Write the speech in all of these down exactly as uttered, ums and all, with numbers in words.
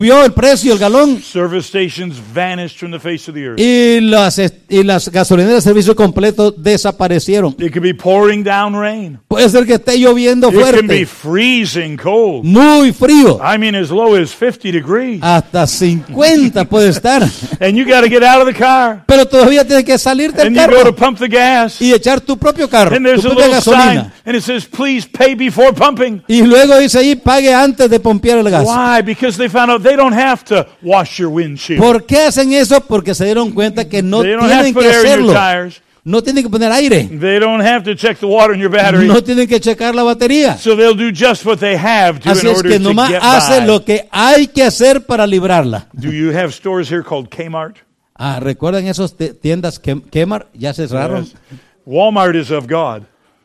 subió el precio, el galón. Service stations vanished from the face of the earth. Y las, y las gasolineras de servicio completo desaparecieron. It could be pouring down rain. Puede ser que esté lloviendo It can be fuerte, freezing cold. muy frío, I mean, as low as fifty degrees. hasta cincuenta puede estar. And you got to get out of the car. Pero todavía tienes que salir del And you go to carro pump the gas. y echar tu propio carro, And there's tu a propia little sign, gasolina. and it says, please pay before pumping. Y luego dice ahí, pague antes de pompear el gas. Why? Because they found out they don't have to wash your windshield. ¿Por qué hacen eso? Porque se dieron cuenta que no They don't have tienen to put que air in your hacerlo. tires. No tienen que poner aire. They don't have to check the water in your battery. No tienen que checar la batería. So they'll do just what they have to Así in es order que to nomás get hace by. lo que hay que hacer para librarla. Do you have stores here called Kmart? Ah, ¿recuerdan esas te- tiendas que Kmart? Ya cerraron. Yes. Walmart is of God.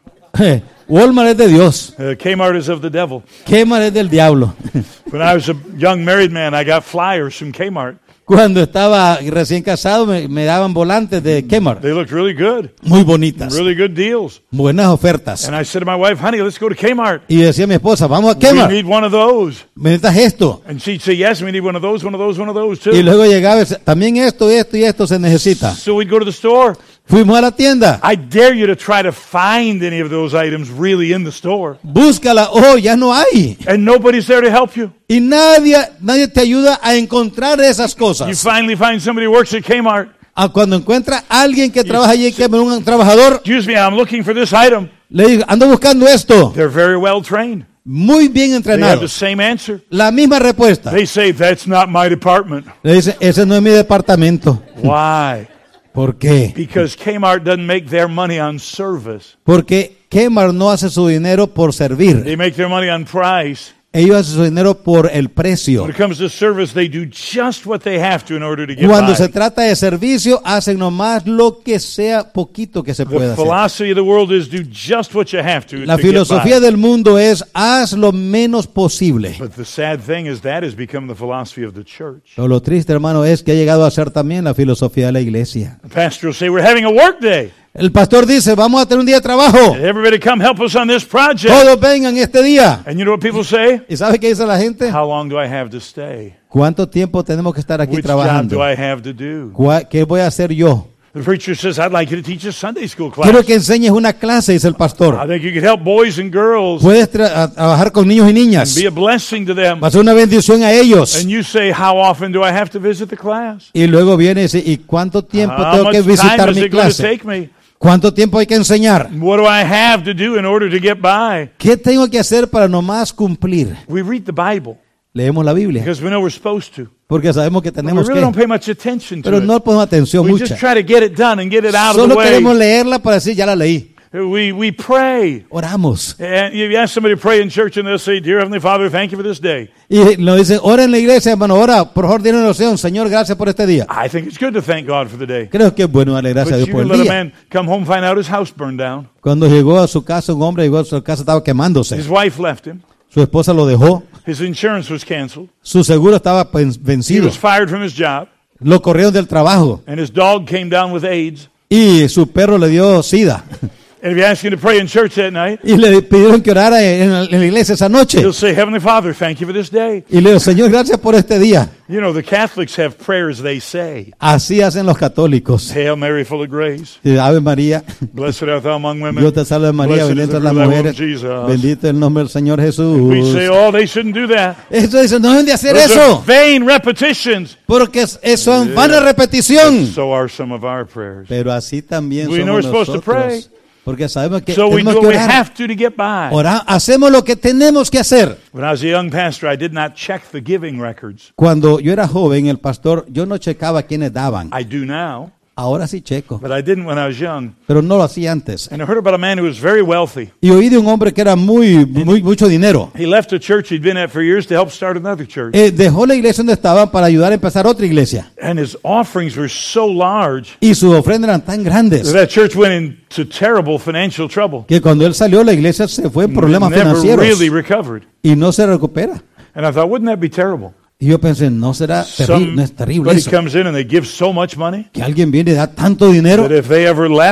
Walmart es de Dios. Uh, Kmart is of the devil. Kmart es del diablo. When I was a young married man, I got flyers from Kmart. Cuando estaba recién casado me, me daban volantes de Kmart. They looked really good. Muy bonitas. Really good deals. Buenas ofertas. And I said to my wife, honey, let's go to Kmart. Y decía a mi esposa, vamos a We Kmart. need one of those. ¿Me necesitas esto? And she'd say, yes, we need one of those, one of those, one of those Y too. luego llegaba y decía, también esto, esto y esto se necesita. So we'd go to the store. Fuimos a la tienda. I dare you to try to find any of those items really in the store. Búscala. Oh, ya no hay. And nobody's there to help you. Y nadie, nadie te ayuda a encontrar esas You cosas. finally find somebody who works at Kmart. Ah, cuando encuentra a alguien que trabaja allí, que es un trabajador, Excuse me, I'm looking for this item. le digo, ando buscando esto. They're very well trained. Muy bien They have the entrenados. same answer. La misma respuesta. They say, that's not my department. Le dice, ese no es mi departamento. Why? ¿Por qué? Because Kmart doesn't make their money on service. Porque Kmart no hace su dinero por servir. They make their money on price. Ellos hacen su dinero por el precio. When it comes to service, they do just what they have to in order to get Cuando by. se trata de servicio, hacen nomás lo que sea poquito que se The pueda hacer. philosophy of the world is do just what you have to La to get filosofía by. del mundo es haz lo menos posible. But the sad thing is that has become the philosophy of the church. Pero lo triste, hermano, es que ha llegado a ser también la filosofía de la iglesia. The pastor will say, we're having a work day. El pastor dice, vamos a tener un día de trabajo. Everybody come help us on this project. Todos vengan este día. And you know what people say? ¿Y sabe qué dice la gente? How long do I have to stay? ¿Cuánto tiempo tenemos que estar aquí Which job trabajando? do I have to do? ¿Cuá- ¿Qué voy a hacer yo? The preacher says, I'd like you to teach a Sunday school class. Quiero que enseñes una clase, dice el I pastor. think you could help boys and girls Puedes tra- a- trabajar con niños y niñas. and be a blessing to them. Va a ser una bendición a ellos. And you say, how often do I have to visit the class? Y luego viene y dice, ¿y cuánto tiempo How tengo much que time visitar is mi it going to clase? take me? ¿Cuánto tiempo hay que enseñar? What do I have to do in order to get by? ¿Qué tengo que hacer para nomás cumplir? We read the Bible Leemos la Biblia, because we know we're supposed to. porque sabemos que But we tenemos really don't que, pay much attention to pero no it. ponemos atención We mucha. just try to get it done and get it out of the Solo way. queremos leerla para decir, ya la leí. We, we pray. Oramos. And you ask somebody to pray in church and they'll say, Dear Heavenly Father, thank you for this day. Y nos dicen, ora en la iglesia, hermano, ora, por favor, tiene una oración. Señor, gracias por este día. I think it's good to thank God for the day. Creo que es bueno darle gracias a But Dios you por can el let a día. man come home and find out his house burned down. Cuando llegó a su casa, un hombre llegó a su casa, estaba quemándose. His wife left him. Su esposa lo dejó. His insurance was canceled. Su seguro estaba pen- He vencido. was fired from his job. Lo corrieron del trabajo. And his dog came down with AIDS. Y su perro le dio sida. And if you ask him to pray in church that night, Y le pidieron que orara en la, en la iglesia esa noche. he'll say, Heavenly Father, thank you for this day. Y le dijo, Señor, gracias por este día. You know, the Catholics have prayers they say. Así hacen los católicos. Hail Mary, full of grace. Y, Ave María, Blessed art thou among women. Dios te salve María, Blessed is bendita the es la fruit of thy mujer, womb, Jesus. bendito el nombre del Señor Jesús. We say, oh, they shouldn't do that. Eso dice, no deben de hacer Those are eso, vain repetitions. porque es- eso es vana repetición. So are some of our prayers. Pero así también We know we're somos supposed to pray. nosotros, porque sabemos que So we tenemos do que what we orar. have to to get by. Ora- hacemos lo que tenemos que hacer. When I was a young pastor, I did not check the giving records. Cuando yo era joven, el pastor, yo no checaba quiénes daban. I do now, Ahora sí checo, but I didn't when I was young. pero no lo hacía antes. And I heard about a man who was very wealthy. Y oí de un hombre que era muy, muy mucho dinero. He left a church he'd been at for years to help start another church. Eh, dejó la iglesia donde estaba para ayudar a empezar otra iglesia. And his offerings were so large Y sus ofrendas eran tan grandes that that church went into terrible financial trouble. que cuando él salió, la iglesia se fue en problemas Never financieros really recovered. y no se recupera. And I thought, wouldn't that be terrible? Y yo pensé, ¿no será terrible? No es terrible Somebody eso. comes in and they give so much money Que alguien viene y da tanto dinero that if they ever left,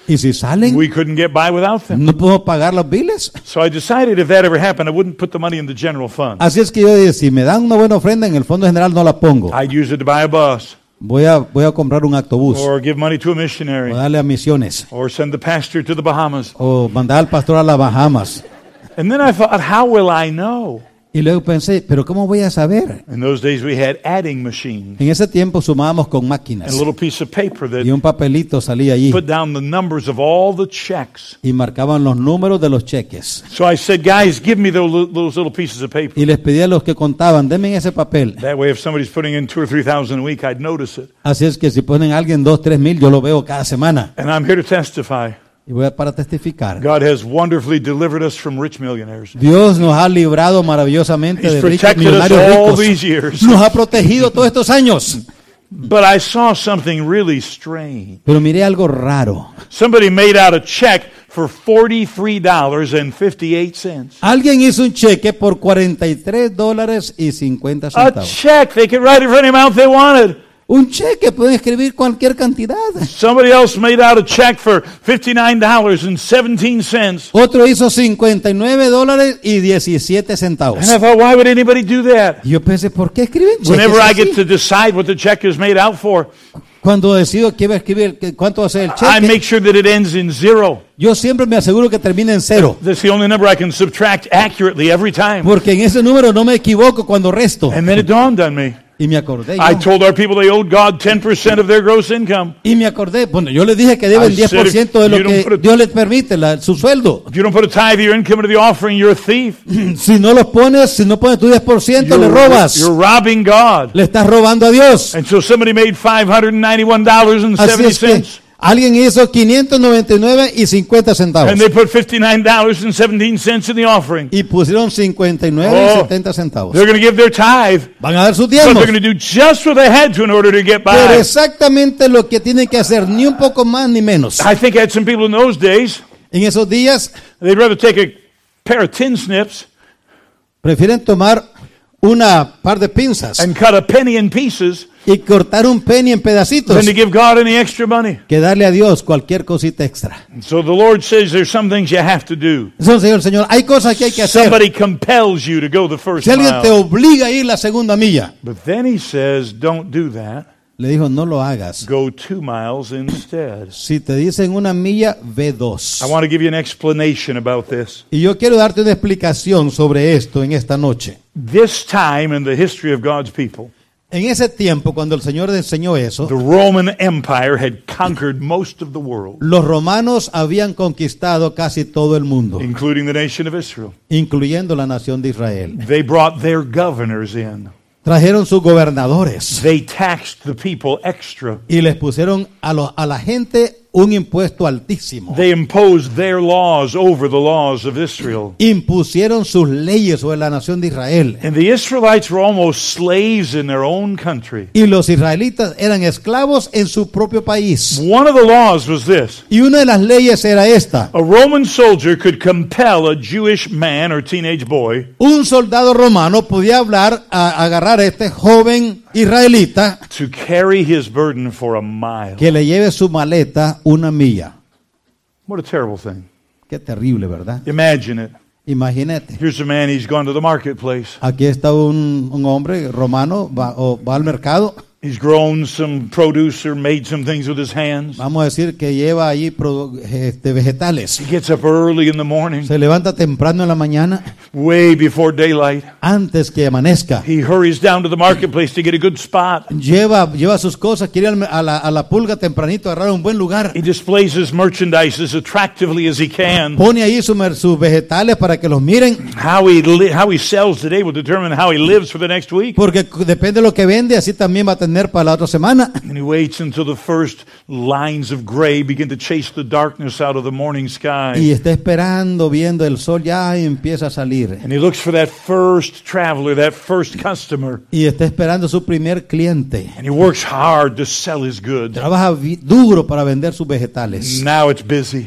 Y si salen, we couldn't get by without them. no puedo pagar los biles. So I decided if that ever happened, I wouldn't put the money in the general fund. Así es que yo dije, si me dan una buena ofrenda en el fondo general no la pongo. I'd use it to buy a bus, Voy a, voy a comprar un autobús, or give money to a missionary, o darle a misiones, or send the pastor to the Bahamas. o mandar al pastor a las Bahamas. And then I thought, how will I know? Y luego pensé, pero ¿cómo voy a saber? In those days, we had adding machines En ese tiempo sumábamos con and máquinas a little piece of paper y that un papelito salía allí put down the numbers of all the checks. y marcaban los números de los cheques. So I said, guys, give me those, li- those little pieces of paper. Y les pedí a los que contaban, denme ese papel. That way, if somebody's putting in two or three thousand a week, I'd notice it. Así es que si ponen a alguien dos, tres mil, yo lo veo cada semana. And I'm here to testify. Y voy a, para testificar. God has wonderfully delivered us from rich millionaires. Dios nos ha librado maravillosamente He's de ricos protected us millonarios all ricos. these years. Nos ha protegido todos estos años. But I saw something really strange. Pero miré algo raro. Somebody made out a check for forty-three dollars and fifty-eight cents. Alguien hizo un cheque por cuarenta y tres dólares y cincuenta A centavos. check. They could write it for any amount they wanted. Un cheque, pueden escribir cualquier cantidad. Somebody else made out a check for fifty-nine dollars and seventeen cents. Otro hizo cincuenta y nueve dólares y diecisiete centavos. And I thought, why would anybody do that? Y yo pensé, ¿por qué escriben cheques Whenever I así? get to decide what the check is made out for, Cuando decido qué va a escribir, qué- cuánto va a ser el I cheque, make sure that it ends in zero. yo siempre me aseguro que termine en cero. That's the only number I can subtract accurately every time. Porque en ese número no me equivoco cuando resto. And then it dawned on me. Y me acordé. I yo. told our people they owed God ten percent of their gross income. Y me acordé. Bueno, yo les dije que deben I diez por ciento de said, lo if you don't que put it- Dios les permite, la- su sueldo. If you don't put a tithe of your income into the offering, you're a thief. Si no los pones, si no pones tu diez por ciento, le robas. you're robbing God. Le estás robando a Dios. And so somebody made five hundred ninety-one dollars and Así seventy es que cents. alguien hizo quinientos noventa y nueve y cincuenta centavos. And they put fifty-nine dollars and seventeen cents in the offering. Y pusieron cincuenta y nueve Oh. y setenta centavos. They're going to give their tithe, Van a dar sus but diezmos. they're going to do just what they had to in order to get Pero by. exactamente lo que tienen que hacer, ni un poco más ni menos. I think I had some people in those days, En esos días they'd rather take a pair of tin snips prefieren tomar una par de pinzas and cut a penny in pieces y cortar un penny en pedacitos than to give God any extra money. que darle a Dios cualquier cosita extra. And so the Lord says there's some things you have to do. Entonces, Señor, Señor, hay cosas que hay que hacer. Somebody compels you to go the first Si alguien te mile. obliga a ir la segunda milla, But then he says, don't do that. le dijo, no lo hagas. Go two miles instead. Si te dicen una milla, ve dos. I want to give you an explanation about this. Y yo quiero darte una explicación sobre esto en esta noche. This time in the history of God's people, En ese tiempo, cuando el Señor enseñó eso, the Roman Empire had conquered most of the world, los romanos habían conquistado casi todo el mundo, including the nation of Israel. incluyendo la nación de Israel. They brought their governors in. Trajeron sus gobernadores They taxed the people extra. y les pusieron a, los- a la gente un impuesto altísimo. They imposed their laws over the laws of Israel. Impusieron sus leyes sobre la nación de Israel. And the Israelites were almost slaves in their own country. Y los israelitas eran esclavos en su propio país. One of the laws was this. Y una de las leyes era esta. A Roman soldier could compel a Jewish man or teenage boy Un soldado romano podía hablar, a, agarrar a este joven israelita to carry his burden for a mile. que le lleve su maleta una milla. What a terrible thing. Qué terrible, ¿verdad? Imagine it. Imagínate. Here's a man, he's gone to the marketplace. Aquí está un, un hombre romano, va, o va al mercado. He's grown some produce or made some things with his hands. Vamos a decir que lleva allí produ- este, vegetales. He gets up early in the morning, Se levanta temprano en la mañana, way before daylight. antes que amanezca. He hurries down to the marketplace to get a good spot. Lleva, lleva sus cosas, quiere ir al- a la, a la pulga tempranito, agarrar un buen lugar. He displays his merchandise as attractively as he can. Pone ahí su mer- sus vegetales para que los miren, How he li- how he sells today will determine how he lives for the next week. porque c- depende de lo que vende, así también va a tener para la otra semana. And he waits until the first lines of gray begin to chase the darkness out of the morning Y sky. está esperando, viendo el sol ya empieza a salir. And he looks for that first traveler, that first customer. Y está esperando su primer cliente. And he works hard to sell his goods. Trabaja vi- duro para vender sus vegetales. Now it's busy.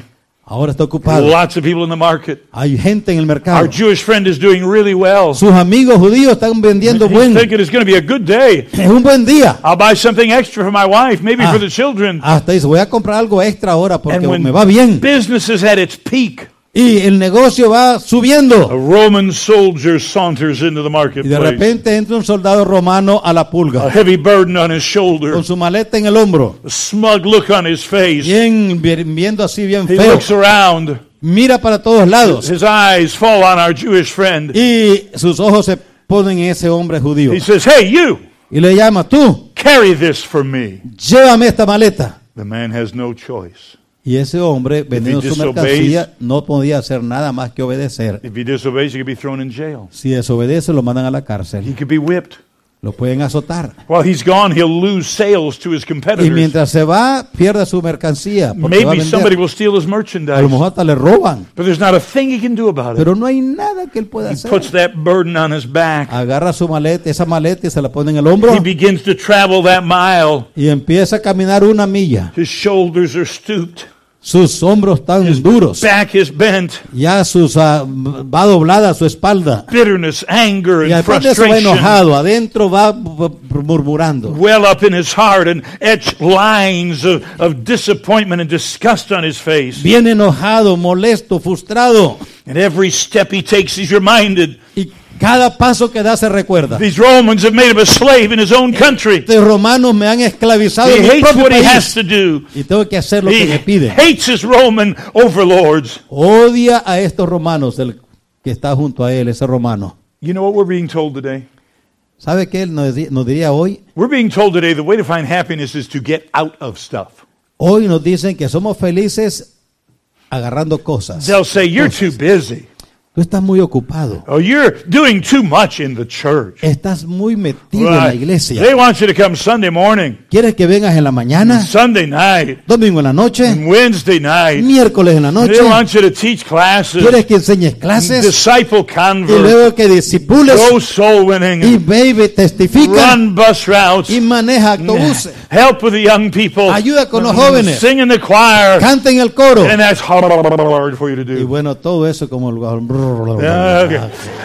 Ahora está ocupado. Lots of people in the market. Hay gente en el Our mercado. Jewish friend is doing really well. Sus amigos judíos están vendiendo He's buen. thinking it's going to be a good day. Es un buen día. I'll buy something extra for my wife, maybe Ah. for the children. Hasta dice, voy a comprar algo extra ahora porque And when me va bien. business is at its peak, Y el negocio va a subiendo. Roman soldier saunters into the Y de marketplace, repente entra un soldado romano a la a pulga heavy burden on his shoulder, con su maleta en el hombro, a smug look on his face. bien vi- viendo así bien He feo. looks around. Mira para todos lados His eyes fall on our Jewish friend. y sus ojos se ponen en ese hombre judío He says, "Hey, you, y le llama, tú, carry this for me." llévame esta maleta. The man has no choice. Y ese hombre vendiendo su disobeys- mercancía no podía hacer nada más que obedecer. If he disobeys, he could be thrown in jail. Si desobedece lo mandan a la He cárcel, could be whipped. lo pueden azotar. While he's gone, he'll lose sales to his Y competitors. mientras se va, pierde su mercancía porque va a Maybe somebody vender. will steal his A lo merchandise. mejor hasta le roban, But there's not a thing he can do about it. pero no hay nada que él pueda He hacer. puts that burden on his back. Agarra su maleta, esa maleta y se la pone en el hombro He begins to travel that mile. y empieza a caminar una milla. His shoulders are stooped. Sus hombros tan duros, Back is bent. ya sus ah, va doblada su espalda. Bitterness, anger, Y and después de eso va frustration enojado, adentro va bu- bu- murmurando. well up in his heart and etch lines of, of disappointment and disgust on his face. Bien enojado, molesto, frustrado. And every step he takes, he's reminded Y cada paso que da se recuerda. these Romans have made him a slave in his own country. Estos romanos me han esclavizado He en mi hates propio what he has país. to do. Y tengo que hacer lo que He me piden. hates his Roman overlords. Odia a estos romanos, el que está junto a él, ese romano. You know what we're being told today? ¿Sabe qué él nos, di- nos diría hoy? We're being told today the way to find happiness is to get out of stuff. Hoy nos dicen que somos felices agarrando cosas. They'll say, you're too busy. Tú estás muy ocupado. Oh, you're doing too much in the church. Estás muy metido en la Right. iglesia. They want you to come Sunday morning, ¿Quieres que vengas en la mañana, Sunday night, domingo en la noche, and Wednesday night. miércoles en la noche? They want you to teach classes, ¿Quieres que enseñes clases disciple y converts, luego que discipules go soul y winning, baby testifica run bus routes, y maneja autobuses? help with the young people, Ayuda con los jóvenes. sing in the choir, Canta en el coro. and that's hard for you to Y do. bueno, todo eso como el... Yeah, okay.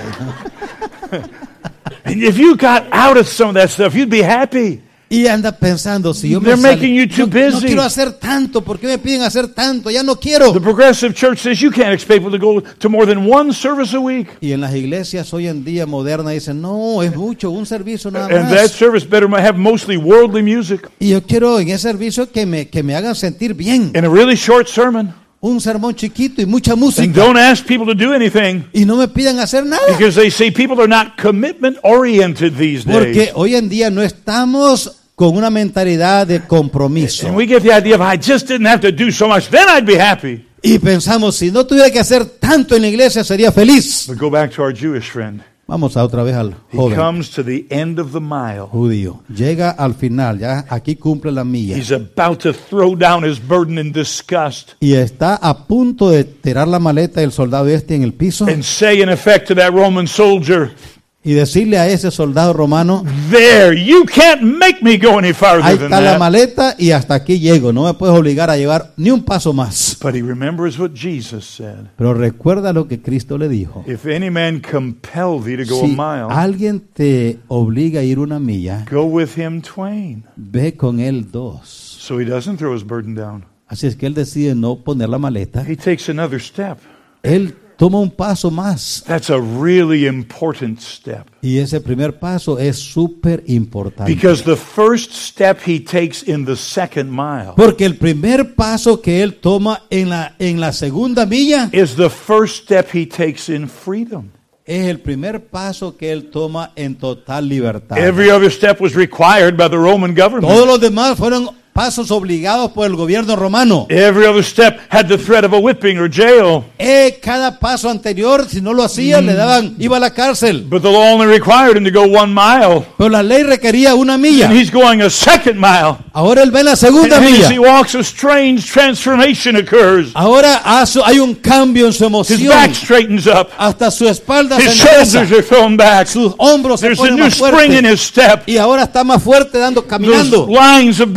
And if you got out of some of that stuff, you'd be happy. Y anda pensando, si yo me They're sal- making you too no, no busy. quiero hacer tanto, ¿por qué me piden hacer tanto? Ya no quiero. The Progressive Church says you can't expect people to go to more than one service a week. Y en las iglesias hoy en día modernas dicen, no, es mucho, un servicio nada And that más. service better have mostly worldly music Y yo quiero en ese servicio que me, que me hagan sentir bien. and a really short sermon. Un sermón chiquito y mucha And música. don't ask people to do anything Y no me pidan hacer nada. because they say people are not commitment oriented these Porque days. hoy en día no estamos con una mentalidad de compromiso. And we get the idea of I just didn't have to do so much, then I'd be happy. Y pensamos, si no tuviera que hacer tanto en la iglesia, sería feliz. But go back to our Jewish friend. Vamos a otra vez al He joven comes to the end of the mile. judío. Llega al final, ya aquí cumple la milla. He's about to throw down his burden in disgust Y está a punto de tirar la maleta del soldado este en el piso and say in effect to that Roman soldier, y decirle a ese soldado romano, there, you can't make me go any farther ahí than está la that. maleta y hasta aquí llego. No me puedes obligar a llevar ni un paso más. But he remembers what Jesus said. Pero recuerda lo que Cristo le dijo. If any man compel thee to go a Si mile, alguien te obliga a ir una milla, go with him twain. ve con él dos. So he doesn't throw his burden down. Así es que él decide no poner la maleta. He takes another step. Él toma un paso más. That's a really important step. Y ese primer paso es súper importante. Because the first step he takes in the second mile Porque el primer paso que él toma en la, en la segunda milla is the first step he takes in freedom. es el primer paso que él toma en total libertad. Every other step was required by the Roman government. Todos los demás fueron pasos obligados por el gobierno romano. Every other step had the threat of a whipping or jail. Eh, cada paso anterior, si no lo hacía, le daban, iba a la cárcel. But the law only required him to go one mile. Pero la ley requería una And milla. he's going a second mile. Ahora él ve la segunda And milla. as he walks, a strange transformation occurs. Ahora hace- hay un cambio en su His emoción. back straightens up. Hasta su espalda se His shoulders endereza. are thrown back. Sus hombros se There's a ponen new más spring in fuertes. his step. Y ahora está más fuerte dando, Those caminando. lines of bitterness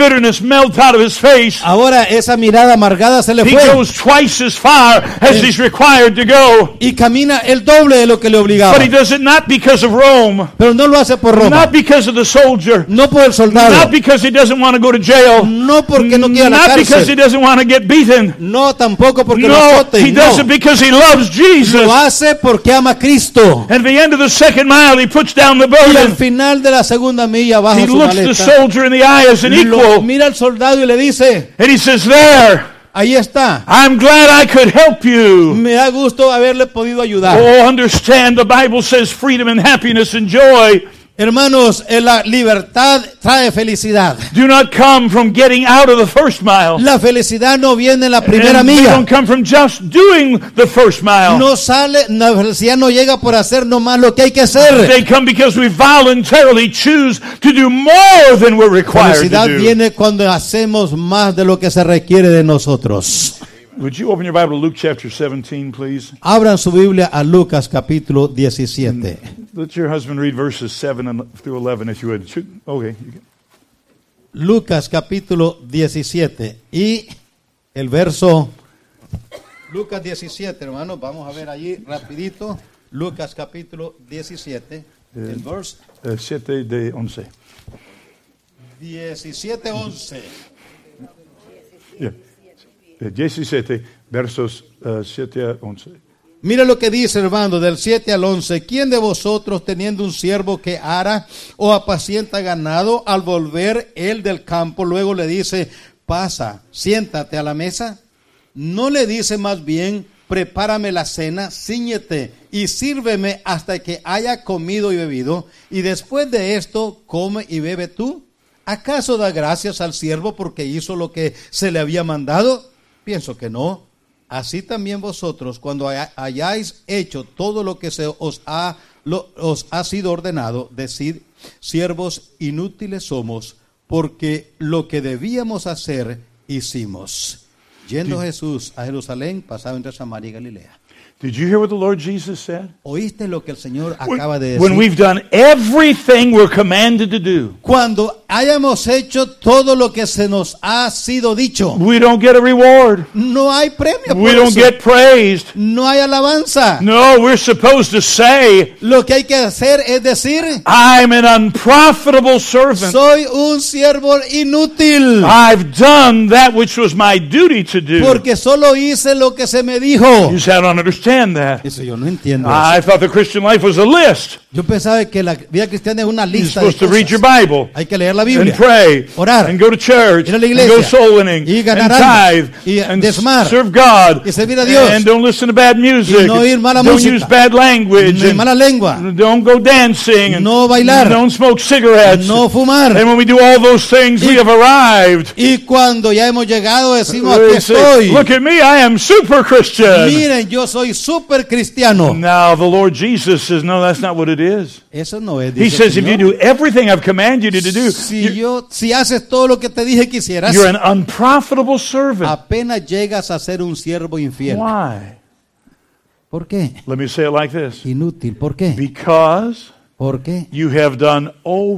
melt out of his face. Ahora esa mirada amargada se le He fue goes twice as far as he's required to go. y camina el doble de lo que le obligaba. But he does it not because of Rome, Pero no lo hace por Roma, not because of the soldier, no por el soldado, not because he doesn't want to go to jail, no porque no quiera la not because he cárcel, doesn't want to get beaten. no tampoco porque lo No, azoten, he does it no. because he loves Jesus. Lo hace porque ama a Cristo. At the end of the second mile, he puts down the Y al burden. final de la segunda milla baja He su looks the maleta, soldier in the eye as an lo equal, mira al soldado y le dice, and he says, "There, ahí está, I'm glad I could help you." me da gusto haberle podido ayudar. Oh, understand, the Bible says freedom and happiness and joy Hermanos, eh, la libertad trae felicidad. do not come from getting out of the first mile. La felicidad no viene en la primera And they milla. don't come from just doing the first mile. No sale, la felicidad no llega por hacer nomás lo que hay que hacer. They come because we voluntarily choose to do more than we're La required felicidad to do. viene cuando hacemos más de lo que se requiere de nosotros. Would you open your Bible to Luke chapter seventeen, please? Abran su Biblia a Lucas capítulo diecisiete. Let your husband read verses seven and through eleven, if you would. Should- Okay. Lucas capítulo diecisiete y el verso Lucas diecisiete, hermanos, vamos a ver allí rapidito. Lucas capítulo diecisiete, el verso Eh, siete de once. diecisiete once. Yeah. Eh, diecisiete, versos eh, siete a once. Mira lo que dice, hermano, del siete al once. ¿Quién de vosotros, teniendo un siervo que ara o apacienta ganado, al volver él del campo, luego le dice, pasa, siéntate a la mesa? ¿No le dice más bien, prepárame la cena, cíñete y sírveme hasta que haya comido y bebido, y después de esto come y bebe tú? ¿Acaso da gracias al siervo porque hizo lo que se le había mandado? Pienso que no. Así también vosotros, cuando hay- hayáis hecho todo lo que se os ha, lo- os ha sido ordenado, decid, siervos inútiles somos, porque lo que debíamos hacer, hicimos. Yendo Jesús a Jerusalén, pasaba entre Samaria y Galilea. Did you hear what the Lord Jesus said? ¿Oíste lo que el Señor When, acaba de when decir? we've done everything we're commanded to do, Cuando hayamos hecho todo lo que se nos ha sido dicho, we don't get a reward. no hay premio por We don't eso. get praised. No hay alabanza. No, we're supposed to say, Lo que hay que hacer es decir, I'm an unprofitable servant. soy un siervo inútil, I've done that which was my duty to do. porque solo hice lo que se me dijo. You say, I don't understand that. Eso yo no entiendo. I thought the Christian life was a list. Yo pensaba que la vida cristiana es una You're lista de supposed to read your cosas. Bible Hay que leer la and Biblia, pray orar, and go to church ir a la and iglesia, go soul winning y and ganar alma, tithe y and diezmar, serve God y servir a Dios, and don't listen to bad music. y no oír mala Don't música, use bad language. no hay and mala lengua, Don't go dancing. And no bailar, don't smoke cigarettes. no fumar. And when we do all those things, we Y- have arrived. Y cuando ya hemos llegado decimos, We aquí say, estoy. look at me, I am super Christian. Miren, yo soy súper cristiano. Now the Lord Jesus says, no, that's not what it is. Eso no es, He dice says, el if you Señor. do everything I've commanded you to do, Si, you're, yo, si haces todo lo que te dije que hicieras, you're an unprofitable servant. apenas llegas a ser un siervo infiel. Why? ¿Por qué? Let me say it like this. Inútil. ¿Por qué? Because ¿Por qué? you have done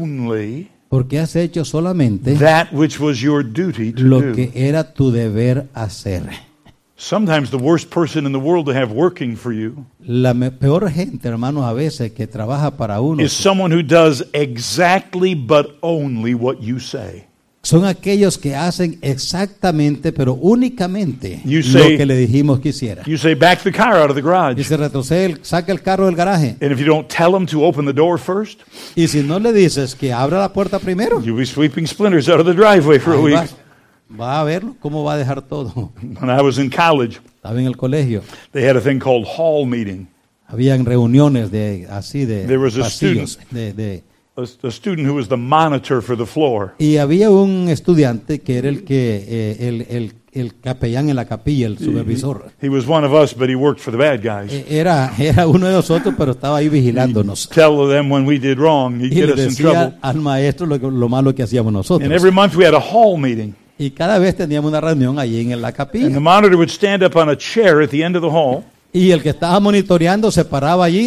only Porque has hecho solamente that which was your duty to lo do. que era tu deber hacer. Sometimes the worst person in the world to have working for you La me- peor gente, hermanos, a veces que trabaja para uno is someone who does exactly but only what you say. son aquellos que hacen exactamente, pero únicamente You lo say- que le dijimos que hiciera. You say, back the car out of the Y garage. se retrocede, el- saca el carro del garaje. And if you don't tell them to open the door first, Y si no le dices que abra la puerta primero, you'll be sweeping splinters out of the driveway for a ahí week. va, va a verlo cómo va a dejar todo. When I was in college, Estaba en el colegio. they had a thing called hall meeting. Habían reuniones de así de There was a pasillos, de, de- A, a student who was the monitor for the floor. y había un estudiante que era el que eh, el, el, el capellán en la capilla, el supervisor. He was one of us, but he worked for the bad guys. Eh, Era, era uno de nosotros, pero estaba ahí vigilándonos. Tell them when we did wrong, he'd Y get le us in decía trouble. al maestro lo, que- lo malo que hacíamos And nosotros. every month we had a hall meeting. Y cada vez teníamos una reunión allí en la And the capilla. monitor would stand up on a chair at the end of the hall, Y el que estaba monitoreando se paraba allí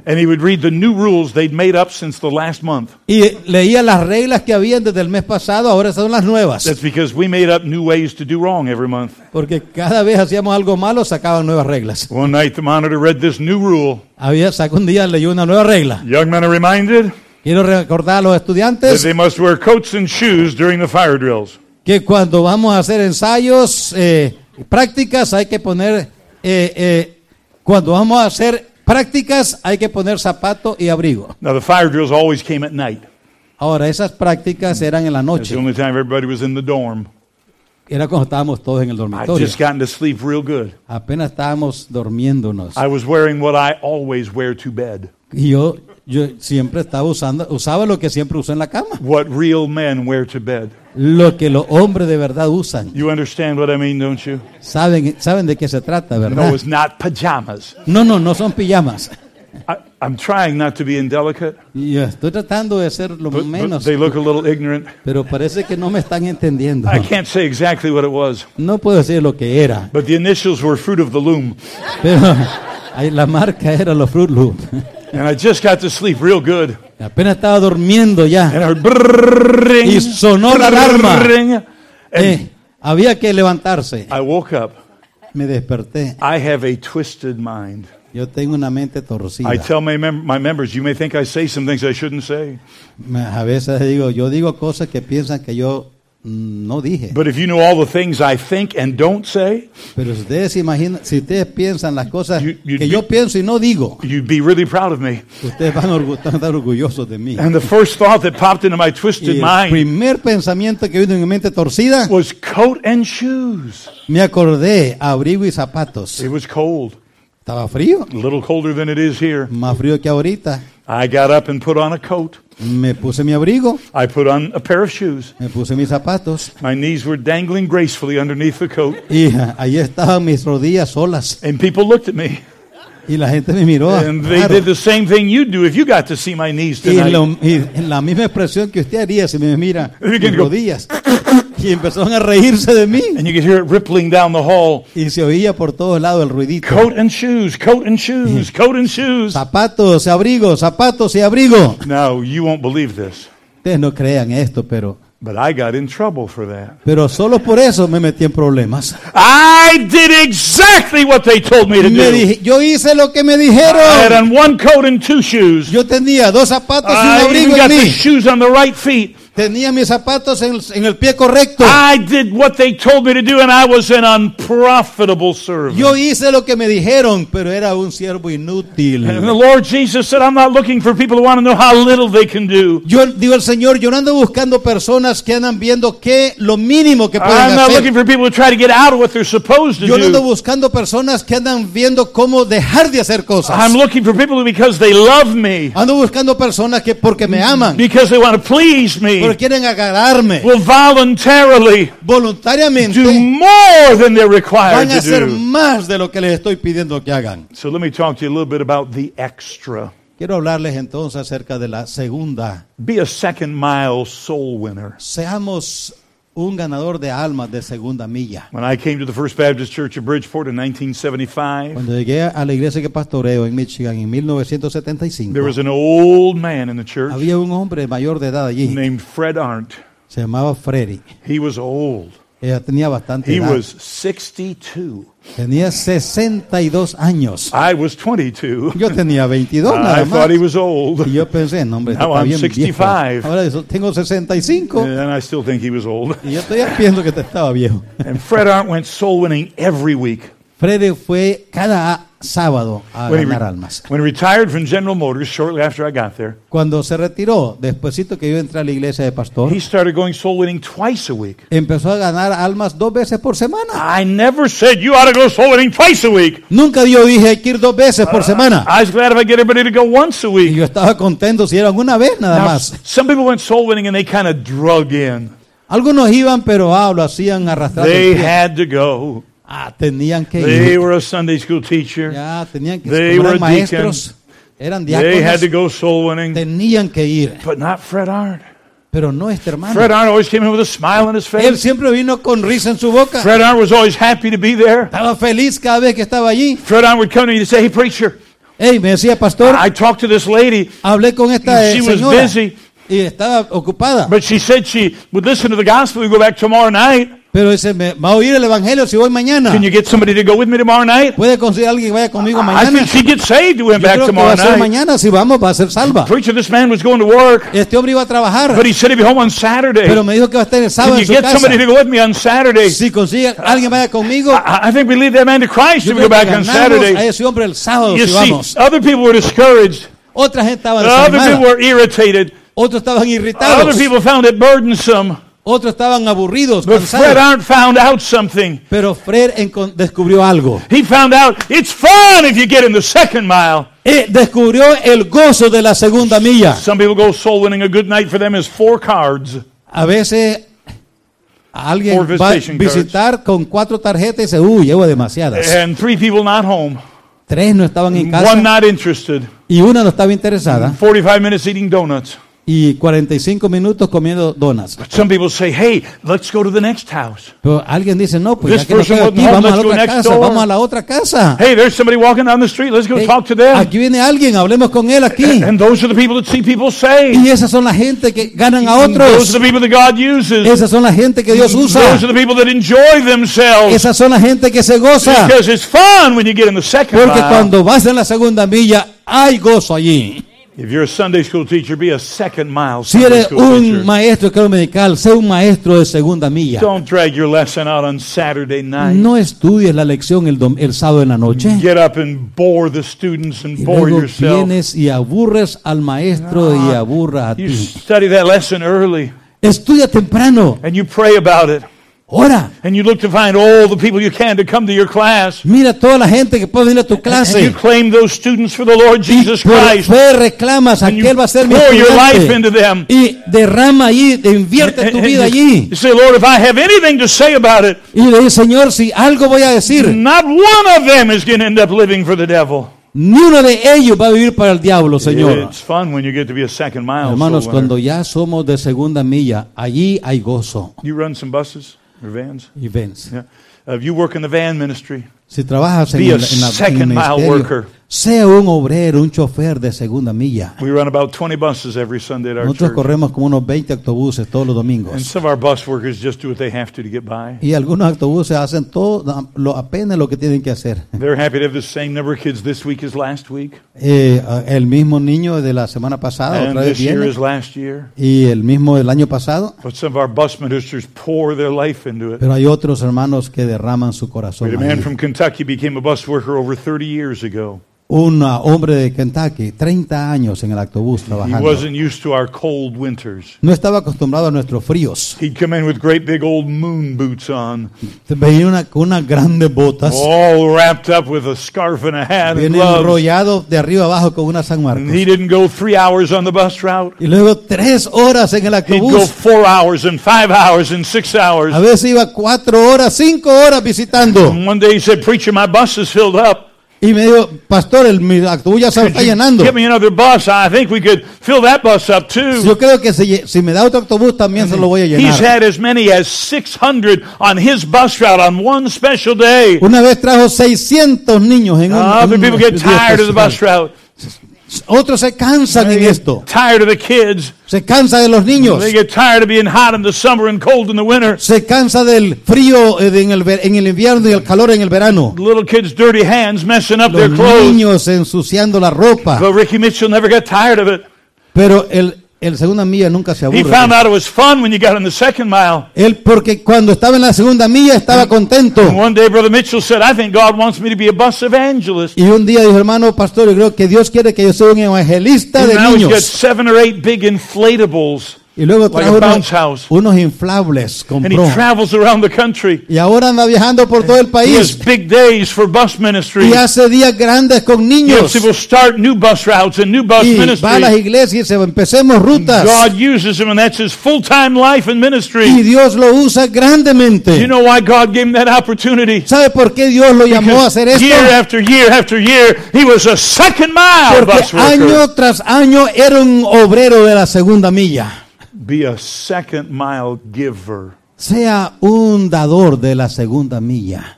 And he would read the new rules they'd made up since the last month. Y leía las reglas que habían desde el mes pasado, ahora son las nuevas. That's because we made up new ways to do wrong every month. Porque cada vez hacíamos algo malo, sacaban nuevas reglas. One night the monitor read this new rule. Había, sacó un día, leyó una nueva regla. Young men are reminded Quiero recordar a los that estudiantes they must wear coats and shoes during the fire drills. que cuando vamos a hacer ensayos, eh, prácticas, hay que poner, eh, eh, cuando vamos a hacer prácticas, hay que poner zapato y abrigo. Now the fire drills always came at night. Ahora, esas prácticas eran en la It's noche. the only time everybody was in the dorm. Era cuando estábamos todos en el I'd dormitorio. just gotten to sleep real good. Apenas estábamos durmiéndonos. I was wearing what I always wear to bed. Y yo, yo siempre estaba usando, usaba lo que siempre uso en la cama. What real men wear to bed. Lo que los hombres de verdad usan. You understand what I mean, don't you? Saben, saben de qué se trata, No, ¿verdad? it's not pajamas. No, no, no son pijamas. I, I'm trying not to be indelicate, Y yo estoy tratando de ser lo but, but menos, they look a little ignorant. pero parece que no me están entendiendo. I can't say exactly what it was, No puedo decir lo que era, but the initials were Fruit of the Loom. pero ahí la marca era los Fruit Loops. And I just got to sleep real good. Apenas estaba durmiendo ya. And I heard brrrring, Y sonó la alarma. brrrring, and Eh, había que levantarse. I woke up. Me desperté. I have a twisted mind. Yo tengo una mente I torcida. tell my, mem- my members, you may think I say some things I shouldn't say. Me- A veces digo, yo digo cosas que piensan que yo mm, no dije. But if you know all the things I think and don't say, Pero si ustedes se imaginan, si ustedes piensan las cosas You- you'd que be- yo pienso y no digo, you'd be really proud of me. ustedes van a orgu- van a estar orgullosos de mí. And the first thought that popped into my Y twisted el mind primer pensamiento que vino en mi mente torcida, was coat and shoes. me acordé, abrigo y zapatos. It was cold, Estaba frío, a little colder than it is here. más frío que ahorita. I got up and put on a coat. Me puse mi abrigo, I put on a pair of shoes. me puse mis zapatos My knees were dangling gracefully underneath the coat. y ah, ahí estaban mis rodillas solas. And people looked at me. Y la gente me miró. And they raro. did the same thing you'd do if you got to see my knees Y, tonight. lo- y la misma expresión que usted haría si me mira You mis can go- rodillas. Y empezaron a reírse de mí. And you could hear it rippling down the hall. Y se oía por todos lados el ruidito. Coat and shoes, coat and shoes, coat and shoes. Zapatos y abrigo, zapatos y abrigo. Now, you won't believe this, Ustedes no crean esto, pero, but I got in trouble for that. pero solo por eso me metí en problemas. I did exactly what they told me to Me do. dije, yo hice lo que me I had dijeron. on one coat and two shoes. Yo tenía dos zapatos y un I abrigo even en got the mí. shoes on the right feet. Tenía mis zapatos en, en el pie correcto. I did what they told me to do, and I was an unprofitable servant. Yo hice lo que me dijeron, pero era un siervo inútil. And the Lord Jesus said, I'm not looking for people who want to know how little they can do. Yo digo el Señor, yo no ando buscando personas que andan viendo qué lo mínimo que pueden I'm not hacer. looking for people who try to get out of what they're supposed to Yo no ando do. buscando personas que andan viendo cómo dejar de hacer cosas. I'm looking for people who, because they love me, Ando buscando personas que porque me aman, because they want to please porque me, quieren agarrarme will voluntarily do voluntariamente, more than they're required van a to hacer do. más de lo que les estoy pidiendo que hagan. So let me talk to you a little bit about the extra. Quiero hablarles entonces acerca de la segunda. Be a second mile soul winner. Seamos un ganador de almas de segunda milla. When I came to the First Baptist Church of Bridgeport in nineteen seventy-five, Cuando llegué a la iglesia que pastoreo en Michigan en mil novecientos setenta y cinco, there was an old man in the church había un hombre mayor de edad allí. named Fred Arndt. Se llamaba Freddy. He was old. Ella tenía bastante He edad. was sixty-two. Tenía sesenta y dos años. I was twenty-two. Yo tenía veintidós I nada más. thought he was old. Y yo pensé, no hombre, este Now está I'm bien sixty-five. viejo. Ahora yo tengo sesenta y cinco. And I still think he was old. Y yo estoy viendo que te estaba viejo. And Fred Arndt went soul winning every week. Freddy fue cada sábado a When he, ganar re- almas. when he retired from General Motors shortly after I got there, Cuando se retiró, despuésito que yo entré a la iglesia de pastor, he started going soul winning twice a week. empezó a ganar almas dos veces por semana. I never said you ought to go soul winning twice a week. Nunca yo dije hay que ir dos veces por semana. I was glad if I get everybody to go once a Y week. yo estaba contento si eran una vez nada Now, más. some people went soul winning and they kind of drug in. Algunos iban, pero ah, lo hacían arrastrando el They pie. had to go. Ah, tenían que They ir. were a Sunday school teacher. Ya, tenían que They como were eran a maestros, eran They had to diáconos, go soul winning. tenían que ir. But not Fred Arndt. Pero no este hermano. Fred Arndt always came in with a smile on his Él face. siempre vino con risa en su boca. Fred Arndt was always happy to be there. Estaba feliz cada vez que estaba allí. Fred Arndt would come to me and say, hey, preacher, Hey, me decía, pastor, I talked to this lady, hablé con esta eh, she was señora busy, y estaba ocupada. but she said she would listen to the gospel. We go back tomorrow night. Pero dice, me va a oír el evangelio si voy mañana. Can you get somebody to go with me tomorrow night? ¿Puede conseguir alguien que vaya conmigo I mañana? think she'd get saved who went Yo back creo que va tomorrow a ser night. mañana, si vamos, va a ser salva. Preacher, this man was going to work, Este hombre iba a trabajar, but he said he'd be home on Saturday. pero me dijo que va a estar el sábado Can en you su get somebody to casa. go with me on Saturday? Si consigue alguien vaya conmigo, I, I think we lead that man to Christ yo if we creo go que back on ganamos a Saturday. ese hombre el sábado You si see, vamos. other people were discouraged. Otra gente estaba Other people desanimada, were irritated. otros estaban Other irritados, people found it burdensome. otros estaban aburridos, But Fred cansados. Arndt found out something. Pero Fred encon- descubrió algo. He found out it's fun if you get in the second mile. Eh, descubrió el gozo de la segunda milla. Some people go soul winning. A good night for them is four cards. A veces alguien Four va a visitation visitar con cuatro tarjetas y dice, uy, llevo demasiadas. And three people not home. Tres no estaban en One casa not interested. y una no estaba interesada forty-five minutes eating donuts. y cuarenta y cinco minutos comiendo donas. But some people say, hey, let's go to the next house. Pero alguien dice, no, pues This ya que no person estoy wasn't aquí, home, vamos a la let's go otra next casa, door. vamos a la otra casa. Hey, there's somebody walking down the street. Let's go Hey, talk to them. aquí viene alguien, hablemos con él aquí. And those are the people that see people saved. Y esas son la gente que ganan a Those are otros. the people that God uses. Esas son la gente que Dios usa. Those are the people that enjoy themselves. Esas son la gente que se goza. Because it's fun when you get in the second Porque mile. cuando vas en la segunda milla, hay gozo allí. If you're a Sunday school teacher, be a second mile Si Sunday eres school un teacher. maestro de escuela medical, sé un maestro de segunda milla. Don't drag your lesson out on Saturday night. No estudies la lección el, dom- el sábado en la noche. Get up and bore the students and Y bore luego yourself. vienes y aburres al maestro y aburras a You ti. study that lesson early Estudia temprano. and you pray about it. Ora. And you look to find all the people you can to come to your class. Mira toda la gente que puede venir a tu And you clase. claim those students for the Lord Jesus Y por Christ. fe reclamas, And you aquel va a ser mi pour your life estudiante. into them. Y derrama allí, te invierte tu And vida you- allí. You say, Lord, if I have anything to say about it, Y le dice, Señor, si algo voy a decir, not one of them is going to end up living for the devil. ni uno de ellos va a vivir para el diablo, Señor. It's fun when you get to be a second mile. Hermanos, soul winner. cuando ya somos de segunda milla, allí hay gozo. You run some buses or vans? Y vence. Yeah. Uh, if you work in the van ministry, Si trabajas en, Be a el, en la, en el second mile ministerio, worker. sea un obrero, un chofer de segunda milla. we run about twenty buses every Sunday at our Nosotros church. corremos como unos veinte autobuses todos los And domingos. some of our bus workers just do what they have to to get by. Y algunos autobuses hacen todo, lo, apenas lo que tienen que hacer. They're happy to have the same number of kids this week as last week. Eh, el mismo niño de la semana pasada, And otra vez this year viene. as last year. Y el mismo del año pasado. But some of our bus ministers pour their life into it. Pero hay otros hermanos que derraman su We corazón. had a man ahí. from Kentucky became a bus worker over thirty years ago. Un uh, hombre de Kentucky, treinta años en el autobús He trabajando. wasn't used to our cold winters. No estaba acostumbrado a nuestros fríos. He'd come in with great big old moon boots on, Venía una, con unas grandes botas. all wrapped up with a scarf and a hat and Viene gloves. enrollado de arriba abajo con una San And Marcos. he didn't go three hours on the bus route. Y luego tres horas en el He'd go autobús. four hours and five hours and six hours. A veces iba cuatro horas, cinco horas visitando. And one day he said, "Preacher, my bus is filled up. Y me dijo, pastor, el, mi autobús ya se Could está you llenando. Get me another bus. I think we could fill that bus up too." Yo creo que si, si me da otro autobús también se lo voy a He's llenar. had as many as six hundred on his bus route on one special day. Una vez trajo seiscientos niños en un, Other en un people get día tired of the bus especial. route. Otros se cansan They en get esto. tired of the kids. Se cansa de los niños. They get tired of being hot in the summer and cold in the winter. Se cansa del frío eh, de- en, el, ver- en el invierno y el calor en el verano. Little kids' dirty hands messing up their Los clothes. niños ensuciando la ropa. But Ricky Mitchell never got tired of it. Pero el, el segunda milla nunca se He aburre. found out it was fun when you got in the second mile. Él, porque cuando estaba en la segunda milla estaba contento. And one day Brother Mitchell said, "I think God wants me to be a bus evangelist." Y un día dijo, hermano pastor, yo creo que Dios quiere que yo sea un evangelista And de now he's got niños. seven or eight big inflatables. Y luego like trajo a unos, bounce house. unos inflables, And he compró. travels around the country. Y ahora anda viajando por todo el He has país. big days for bus ministry. Y hace días grandes con He helps niños. people start new bus routes and new bus Y va a las ministry. iglesias y se empecemos rutas. God uses him, and that's his full-time life in Y ministry. Dios lo usa You grandemente. know why God gave him that opportunity? ¿Sabe por qué Dios lo llamó a hacer esto? year after year after year, he was a second mile Porque bus worker. año tras año era un obrero de la segunda milla. Be a second mile giver. Sea un dador de la segunda milla.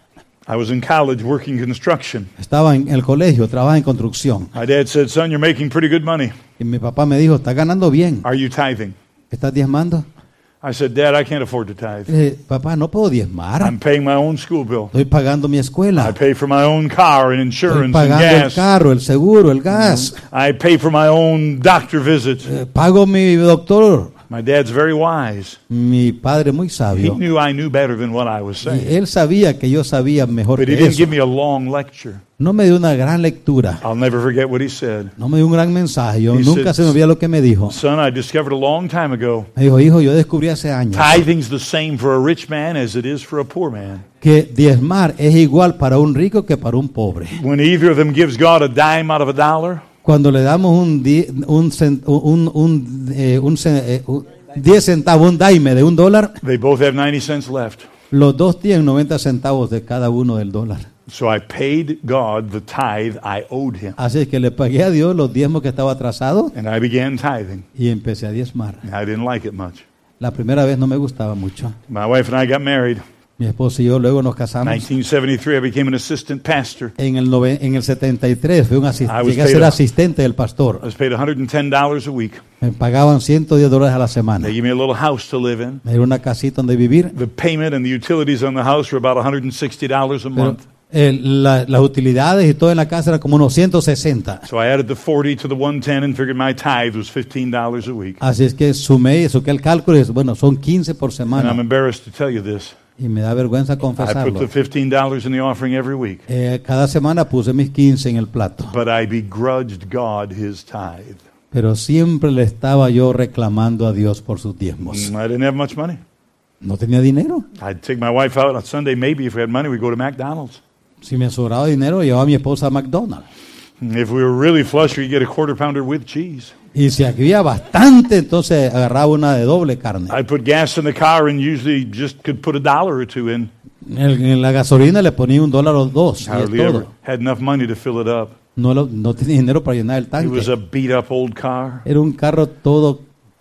I was in college working construction. Estaba en el colegio, trabajaba en construcción. My dad said, son, you're making pretty good money. Y mi papá me dijo, estás ganando bien. Are you tithing? ¿Estás diezmando? I said, Dad, I can't afford to tithe. Le dije, papá, no puedo diezmar. I'm paying my own school bill. Estoy pagando mi I escuela. pay for my own car and Estoy insurance and pagando el gas. carro, el seguro, el gas. I pay for my own doctor visits. Eh, Pago mi doctor. My dad's very wise. Mi padre muy He sabio. knew I knew better than what I was Y saying. él sabía que yo sabía mejor But he que didn't eso. give me a long lecture. No me dio una gran lectura. I'll never forget what he said. No me dio un gran mensaje. Yo He nunca said, se me olvida lo que me dijo. Son, I discovered a long time ago, Me dijo, hijo, yo descubrí hace años tithing's the same for a rich man as it is for a poor man. que diezmar es igual para un rico que para un pobre. When either of them gives God a dime out of a dollar, Cuando le damos un di- un cent- un un eh, un cen- eh, un- diez centavos, un daime de un dólar, they both have ninety cents left. los dos tienen noventa centavos de cada uno del dólar. So I paid God the tithe I owed him. Así es que le pagué a Dios los diezmos que estaba atrasado And I began tithing. y empecé a diezmar. I didn't like it much. La primera vez no me gustaba mucho. My wife and I got married. Mi esposo y yo luego nos In casamos. nineteen seventy-three, I became an assistant pastor. En el, nove- en el setenta y tres fui un asist- I was llegué a paid ser a- asistente del pastor. I was paid one hundred ten dollars a week. Me pagaban ciento diez dólares a la semana. They gave me a little house to live in. Me dieron una casita donde vivir. The payment and the utilities on the house were about one hundred sixty dollars a Pero, month. eh, la- las utilidades y todo en la casa era como unos ciento sesenta. So I added the forty to the one ten and figured my tithe was fifteen dollars a week. Así es que sumé, saqué el cálculo y dije, bueno, son quince por And I'm semana. embarrassed to tell you this. Y me da vergüenza I put confesarlo. the fifteen dollars in the offering every week. Eh, cada semana puse mis quince en el plato. But I begrudged God his tithe. Pero siempre le estaba yo reclamando a Dios por sus diezmos. I didn't have much money. No tenía dinero. I'd take my wife out on Sunday. Maybe if we had money, we'd go to McDonald's. Si me sobraba dinero, llevaba a mi esposa a McDonald's. If we were really flush, we'd get a quarter pounder with cheese. Y si había bastante, entonces agarraba una de doble carne. I put gas in the car and usually just could put a dollar or two in. En, en la gasolina le ponía un dólar o dos. Y es Hardly ever todo. had enough money to fill it up. No, lo- no tenía dinero para llenar el It was tanque. a beat up old car. Era un carro todo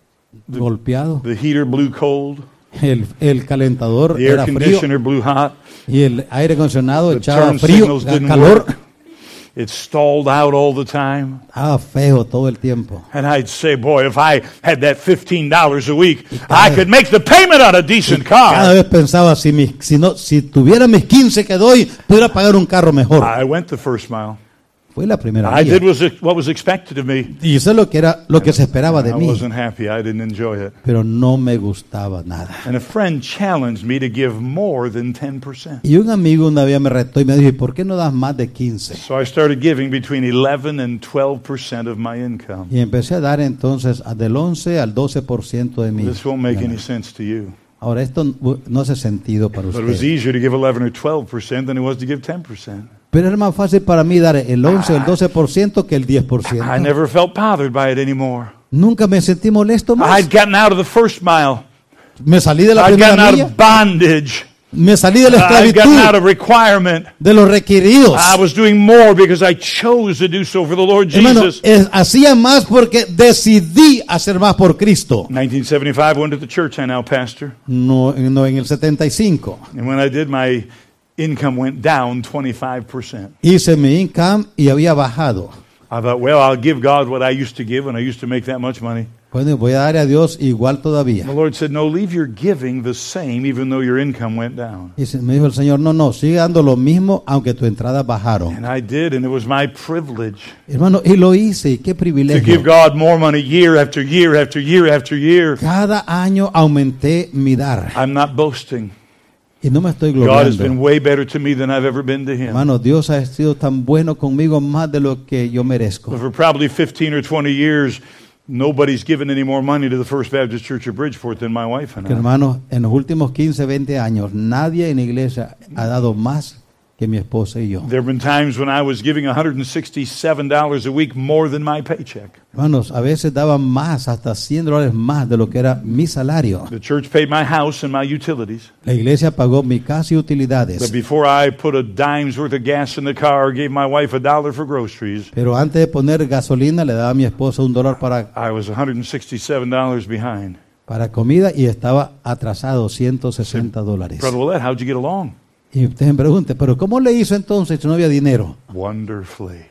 golpeado. The heater blew cold. El, el calentador The air era frío conditioner blew hot. y el aire acondicionado The echaba turn frío, signals didn't calor. work. It stalled out all the time. Estaba feo todo el tiempo. And I'd say, boy, if I had that fifteen dollars a week, I could make the payment on a decent Cada car. vez pensaba, si, mis, si, no, si tuviera mis quince que doy, pudiera pagar un carro mejor. I went the first mile. Fue la primera I vez. did was what was expected of me. Y eso es lo que, era, lo que se esperaba I de mí. wasn't happy. I didn't enjoy it. Pero no me gustaba nada. And a friend challenged me to give more than ten percent. Y un amigo una vez me retó y me dijo, ¿y por qué no das más de quince? So I started giving between eleven and twelve percent of my income. Y empecé a dar entonces a- del once al doce por ciento de mi. This won't make any sense to you. Ahora, esto no- no hace sentido para But it was usted. easier to give eleven or twelve percent than it was to give ten percent. Pero era más fácil para mí dar el once o el doce por ciento que el diez por ciento. I never felt bothered by it anymore. Nunca me sentí molesto más. I'd gotten out of the first mile. Me salí de la I'd gotten primera out milla. of bondage. Me salí de la I'd gotten out esclavitud, of requirement. de los requeridos. I was doing more because I chose to do so for the Lord Hermano, Jesus. es- hacía más porque decidí hacer más por Cristo. nineteen seventy-five, I went to the church I now pastor. No, no en el setenta y cinco. And when I did, my income went down twenty-five percent. Hice mi income y había bajado. I thought, well, I'll give God what I used to give when I used to make that much money. Bueno, voy a darle a Dios igual todavía. The Lord said, no, leave your giving the same even though your income went down. Y se- me dijo el Señor, no, no, sigue dando lo mismo aunque tus entradas bajaron. And I did, and it was my privilege Hermano, y lo hice, y qué to give privilegio. God more money year after year after year after year. Cada año aumenté mi dar. I'm not boasting. Y no me estoy God has been gloriando. way better to me than I've ever been to Him. Hermano, Dios ha sido tan bueno conmigo más de lo que yo merezco. But for probably fifteen or twenty years, nobody's given any more money to the First Baptist Church of Bridgeport than my wife and Que, I. hermano, en los últimos quince, veinte años, nadie en la iglesia ha dado más que mi esposa y yo. There have been times when I was giving one hundred sixty-seven dollars a week more than my paycheck. Hermanos, a veces daba más, hasta cien dólares más de lo que era mi salario. The church paid my house and my utilities. La iglesia pagó mi casa y But utilidades. before I put a dime's worth of gas in the car or gave my wife a dollar for groceries, Pero antes de poner gasolina, le daba a mi esposa un dólar para, I was one hundred sixty-seven dollars behind. para comida y estaba atrasado ciento sesenta dólares. Brother Willett, how'd you get along? Y usted me pregunte, ¿pero cómo le hizo entonces si no había dinero? Wonderfully.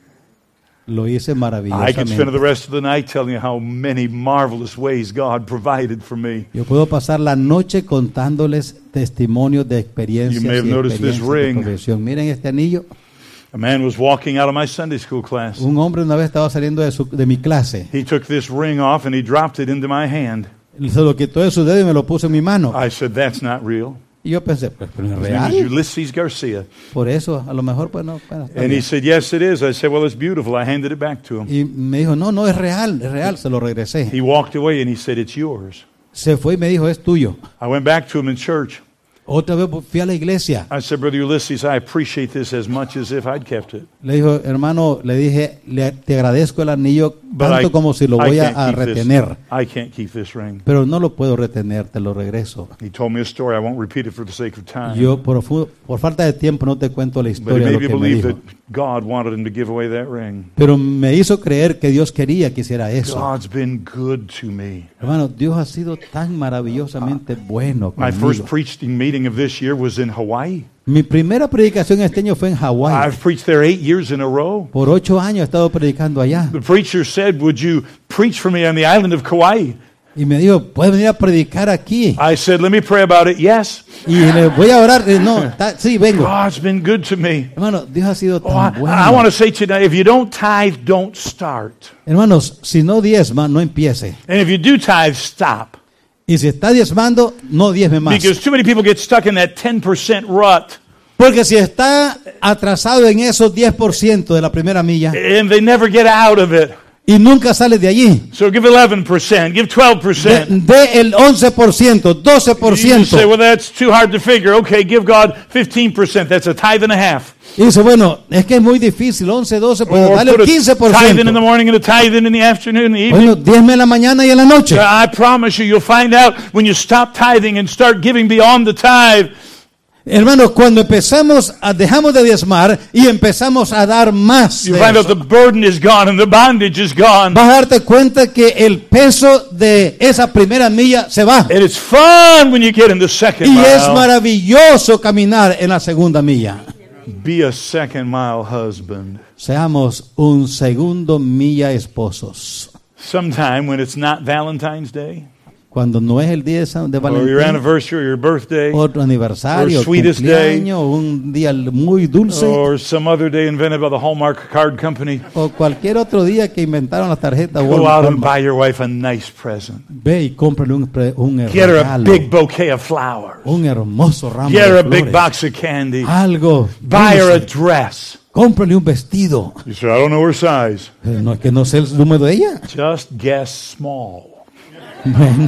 Lo hice I could spend maravillosamente. the rest of the night telling you how many marvelous ways God provided for me. Yo puedo pasar la noche contándoles testimonios de experiencias You may have y noticed this experiencias de ring. provisión. Miren este anillo. A man was walking out of my Sunday school class. Un hombre una vez estaba saliendo de, su- de mi clase. He took this ring off and he dropped it into my hand. Se lo quitó de su dedo y me lo puso en mi mano. I said, that's not real. Y yo pensé, pues, pero es His name is real. Ulysses Garcia. Por eso, a lo mejor, pues no. Bueno, está And he bien. said, yes, it is. I said, well, it's beautiful. I handed it back to him. Y me dijo, no, no, es real, es real. Se lo regresé. He walked away and he said, it's yours. Se fue y me dijo, es tuyo. I went back to him in church. Otra vez fui a la iglesia. I said, Brother Ulysses, I appreciate this as much as if I'd kept it. Le dijo, hermano, le dije, le, te agradezco el anillo But tanto I, como si lo I voy a, can't a keep this. retener. I can't keep this ring. Pero no lo puedo retener, te lo regreso. He told me a story. I won't repeat it for the sake of time. Yo, por, fu- por falta de tiempo, no te cuento la But he historia de made lo me que me believe dijo. that God wanted him to give away that ring. Pero me hizo creer que Dios quería que hiciera eso. God's been good to me. Hermano, Dios ha sido tan maravillosamente bueno My first conmigo. preaching meeting of this year was in Hawaii. Mi primera predicación este año fue en Hawái. I've preached there eight years in a row. Por ocho años he estado predicando allá. The preacher said, would you preach for me on the island of Kauai? Y me dijo, ¿puedes venir a predicar aquí? I said, let me pray about it. Yes. Y le voy a orar. Y no, está- sí, vengo. God's been good to me. Hermano, Dios ha sido Oh, I, tan bueno. I want to say tonight, if you don't tithe, don't start. Hermanos, si no diezma, no empiece. And if you do tithe, stop. Y si está diezmando, no diezme más. Because too many people get stuck in that ten percent rut. Porque si está atrasado en esos diez por ciento de la primera milla And they never get out of it. y nunca sale de allí, So give eleven percent, give twelve de, percent. de el once por ciento, doce por You ciento. say, well, that's too hard to figure. Okay, give God fifteen percent. That's a tithe and a half. Y dice, bueno, es que es muy difícil, once, doce, pues Or dale put el a quince por tithe in the ciento. morning and a tithe in the afternoon and the evening. Bueno, diezme en la mañana y en la noche. I promise you, you'll find out when you stop tithing and start giving beyond the tithe. Hermanos, cuando empezamos, a, dejamos de diezmar y empezamos a dar más, You de find out eso, the burden is gone and the bondage is gone. vas a darte cuenta que el peso de esa primera milla se va. And it's fun when you get in the second Y es mile. maravilloso caminar en la segunda milla. Be a second mile husband. Seamos un segundo milla esposos. Sometime when it's not Valentine's Day, Cuando no es el día de San- de or your Valentín, anniversary, or your birthday, otro aniversario, or sweetest cumpleaños, un día muy dulce, or some other day invented by the Hallmark Card Company, o cualquier otro día que inventaron las tarjetas. go out and Walmart. buy your wife a nice present. Ve y cómprale un, pre- un Get her a regalo, big bouquet of flowers. un hermoso ramo Get her de a big flores, box of candy. algo Buy her a dulce. dress. Cómprale un vestido. You say, I don't know her size. Eh, No es que no sé el número de ella. Just guess small. Bueno,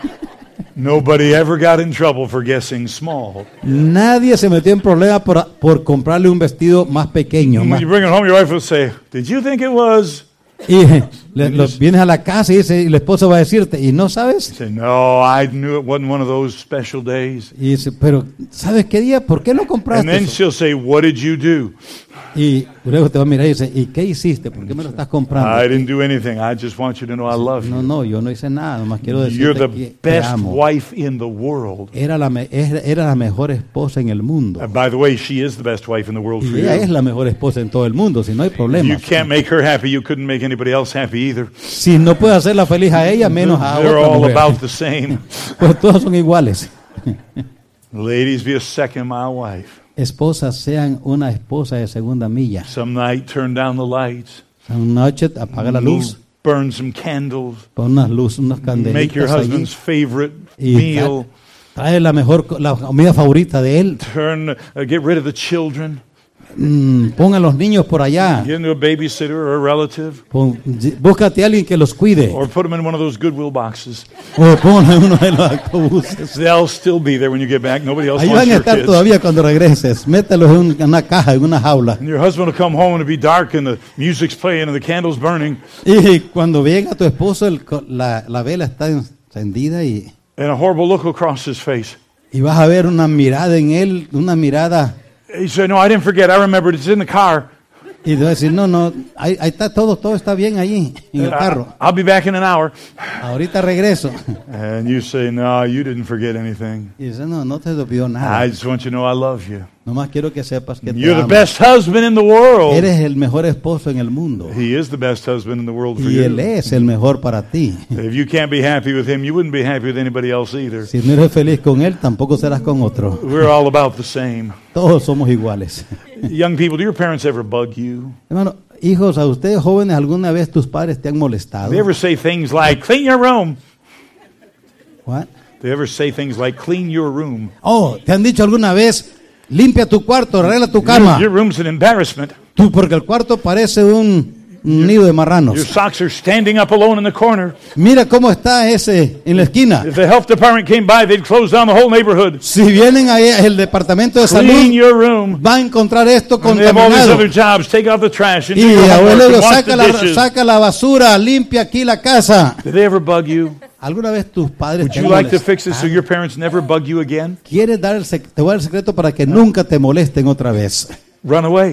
Nobody ever got in trouble for guessing small. nadie se metió en problemas por, por comprarle un vestido más pequeño. When Más, you bring it home, your wife will say, did you think it was? y le- lo- vienes a la casa y, dice, y la esposa va a decirte, ¿y no sabes? You say, no, I knew it wasn't one of those special days. Y dice, pero ¿sabes qué día? ¿Por qué no And compraste then eso? she'll say, what did you do? Y luego te va a mirar y dice, ¿y qué hiciste? ¿Por qué me lo estás I comprando? didn't do anything. I just want you to know I love No, you. no, yo no hice nada, nomás quiero You're decirte the que te best amo. wife in the world. Era la, me- era era la mejor esposa en el mundo. And by the way, she is the best wife in the world for Y ella es you. la mejor esposa en todo el mundo, si no hay You problema. can't make her happy. You couldn't make anybody else happy either. Si no puedes hacerla feliz a ella, menos a They're otra all mujer. about the same. Pues todos son iguales. Ladies, be a second mile wife. Esposas, sean una esposa de segunda milla. Some night, turn down the lights. Una noche apaga la luz, Burn some candles. pon unas luces, unas Make your candelitas allí husband's favorite y meal. tra- trae la mejor, co- la comida favorita de él. Turn, uh, get rid of the children. Mm, pon a los niños por allá. Get into a babysitter or a relative. Pon- búscate a alguien que los cuide. Or put them in one of those Goodwill boxes. O ponlo en uno de los autobuses. They'll still be there when you get back. Nobody else Ahí wants van a your estar kids. todavía cuando regreses. Mételos en un- en una caja, en una jaula. And your husband will come home and it'll be dark and the music's playing and the candle's burning. Y cuando venga tu esposo, el co- la, la vela está encendida y, And a horrible look will cross his face. y vas a ver una mirada en él, una mirada. He said, no, I didn't forget. I remembered. It's in the car. Y te va a decir, no, no, ahí, ahí está todo, todo está bien ahí, en el carro. I'll be back in an hour. Ahorita regreso. And you say, no, you didn't forget anything. Y dice, no, no te olvidó nada. I just want you to know I love you. Nomás quiero que sepas que te You're the amo. best husband in the world. Eres el mejor esposo en el mundo. He is the best husband in the world for Y you. él es el mejor para ti. If you can't be happy with him, you wouldn't be happy with anybody else either. Si no eres feliz con él, tampoco serás con otro. We're all about the same. Todos somos iguales. Young people, do your parents ever bug you? Hermano, hijos, a ustedes jóvenes, ¿alguna vez tus padres te han molestado? They ever say things like, clean your room? What? They ever say things like, clean your room? Oh, ¿te han dicho alguna vez, limpia tu cuarto, arregla tu Your, cama? your room's an embarrassment. Tú, porque el cuarto parece un, un nido de Your marranos. socks are standing up alone in the corner. Mira cómo está ese en la esquina. If the health department came by, they'd close down the whole neighborhood. Si vienen ahí el departamento de Clean salud, your room. va a encontrar esto And they have all these contaminado. other jobs. Take out the trash and do Y your homework abuelo, and wash saca the la, dishes. saca la basura, limpia aquí la casa. Did they ever bug you? ¿Alguna vez tus padres Would te you han like to fix this so molestado? your parents never bug you again? ¿Quieres dar el sec- te voy a dar el secreto para que nunca te molesten otra vez? Run away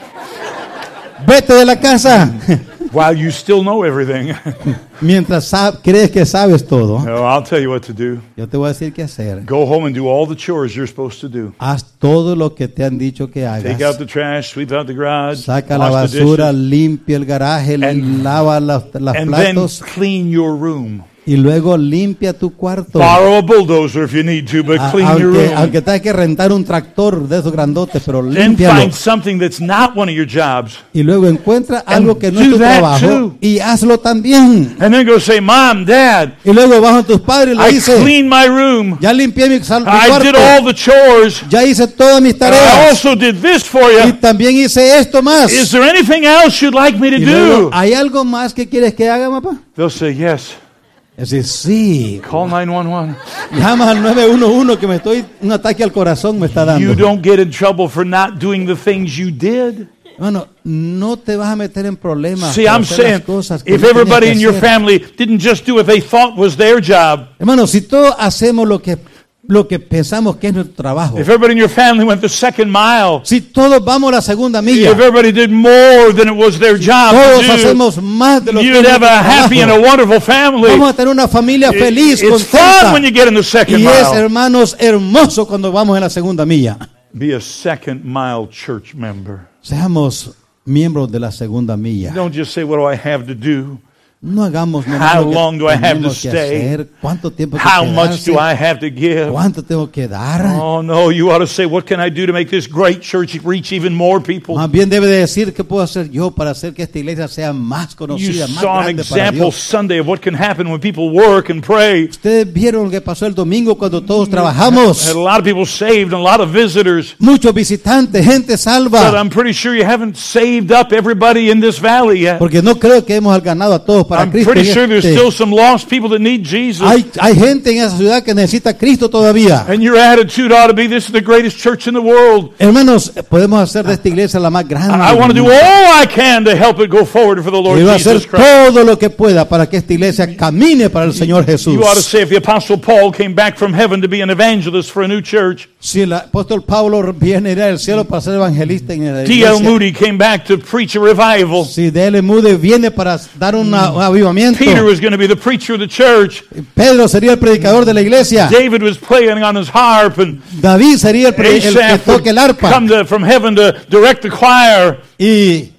Vete de la casa while you still know everything. mientras sab- crees que sabes todo. No, I'll tell you what to do. Yo te voy a decir qué hacer. Go home and do all the chores you're supposed to do. Haz todo lo que te han dicho que Take out hagas. the trash, sweep out the garage, Saca la wash the basura, dishes, limpia el garaje, And- lava las, las and then platos clean your room. y luego limpia tu cuarto. Borrow a bulldozer if you need to, but A- clean your aunque, room. aunque tengas que rentar un tractor de esos grandotes, pero Then límpialo. find something that's not one of your jobs. Y luego encuentra algo que no es do tu that trabajo too. y hazlo también. And then go say, Mom, Dad, Y luego vas a tus padres y le I dices, cleaned my room. ya limpié mi, sal- mi I did all cuarto, the chores. ya hice todas mis And I tareas also did this for y you. también hice esto más. Is there anything else you'd like me to Y luego, do? ¿hay algo más que quieres que haga, papá? They'll say, yes. Es decir, sí. Call nine one one. Llamas al nueve uno uno que me estoy, un ataque al corazón me está You dando. don't get in trouble for not doing the things you did. Hermano, no te vas a meter en problemas See, por I'm hacer las saying, cosas que if no tenías everybody que in your hacer. family didn't just do what they thought was their job, Hermano, si todos hacemos lo que, lo que pensamos que es nuestro trabajo, if everybody in your family went the second mile, si todos vamos a la segunda if milla, everybody did more than it was their job todos to do, hacemos más de lo que es you'd have nuestro a happy and a trabajo, wonderful family. vamos a tener una familia It- feliz, It's fun contenta. when you get in the second Y es, mile. hermanos, hermoso cuando vamos en la segunda milla. Be a second mile church member. Seamos miembros de la segunda milla. Don't just say, what do I have to do? No hagamos How nomás lo que long do I have to tenemos que stay? hacer, cuánto tiempo que How much quedarse, do I have to give? cuánto tengo que dar. Oh no, you ought to say, what can I do to make this great church reach even more people? Más bien debe de decir qué puedo hacer yo para hacer que esta iglesia sea más You conocida, más saw an grande para example Dios. Sunday of what can happen when people work and pray. Ustedes vieron lo que pasó el domingo cuando todos trabajamos. Had a lot of people saved and a lot of visitors. Muchos visitantes, gente But salva. I'm pretty sure you haven't saved up everybody in this valley yet. Porque no creo que hemos ganado a todos para I'm Cristo. pretty en sure there's este- still some lost people that need Jesus. Hay, hay gente en esa ciudad que necesita a Cristo todavía. And your attitude ought to be, this is the greatest church in the world. Hermanos, podemos hacer de esta iglesia la más grande. I want to do all I can to help it go forward for the Lord Y voy a hacer Jesus Christ. todo lo que pueda para que esta iglesia camine para el Señor Jesús. You ought to say, if the Apostle Paul came back from heaven to be an evangelist for a new church, Si el apóstol Pablo viene del cielo para ser evangelista en la D L iglesia, Moody came back to preach a revival, si D L Moody viene para dar una- un avivamiento, Peter was going to be the preacher of the church, Pedro sería el predicador de la iglesia, David was playing on his harp, and David sería el, pre- el que Asaph toque el would arpa, come to, from heaven to direct the choir. y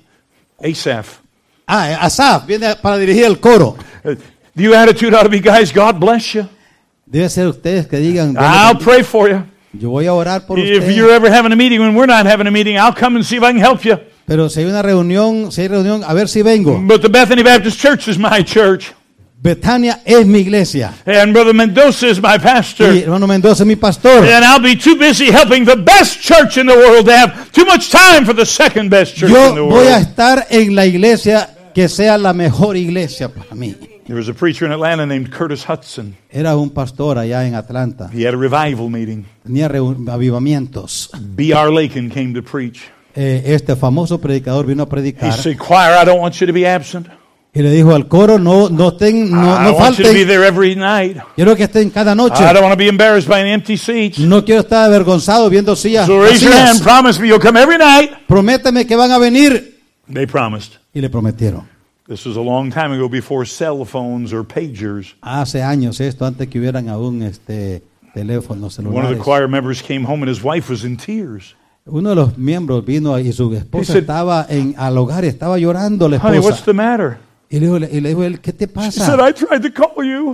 Asaph. ah, Asaf viene para dirigir el coro. Uh, Your attitude ought to be, guys, God bless you. Debe ser ustedes que digan, I'll pray for you. yo voy a orar por If ustedes. you're ever having a meeting when we're not having a meeting, I'll come and see if I can help you. Pero si hay una reunión, si hay reunión, a ver si vengo. But the Bethany Baptist Church is my church, Betania es mi iglesia. and Brother Mendoza is my Y pastor. hermano Mendoza es mi pastor. And I'll be too busy helping the best church in the world to have too much time for the second best church in the Yo voy a world. estar en la iglesia que sea la mejor iglesia para mí. There was a preacher in Atlanta named Curtis Hudson. Era un pastor allá en Atlanta. He had a revival meeting. Tenía reu- avivamientos. B R Lakin came to preach. Eh, este famoso predicador vino a He predicar said, choir, I don't want you to be absent. y le dijo al coro, no, no, estén, no, I no want you to be falten. there every night. Quiero que estén cada noche. I don't want to be embarrassed by an empty seat. No quiero estar avergonzado viendo sillas So raise your hand. vacías. Promise me you'll come every night. Prométeme que van a venir They promised. Y le prometieron. This was a long time ago before cell phones or pagers. Hace años esto, antes que hubieran aún este teléfonos One of the celulares. choir members came home and his wife was in tears. Uno de los miembros vino y su esposa He said, estaba en al hogar y estaba llorando la Honey, what's esposa. the matter? Y le dijo, y le dijo él, ¿qué te She said, pasa? I tried to call you.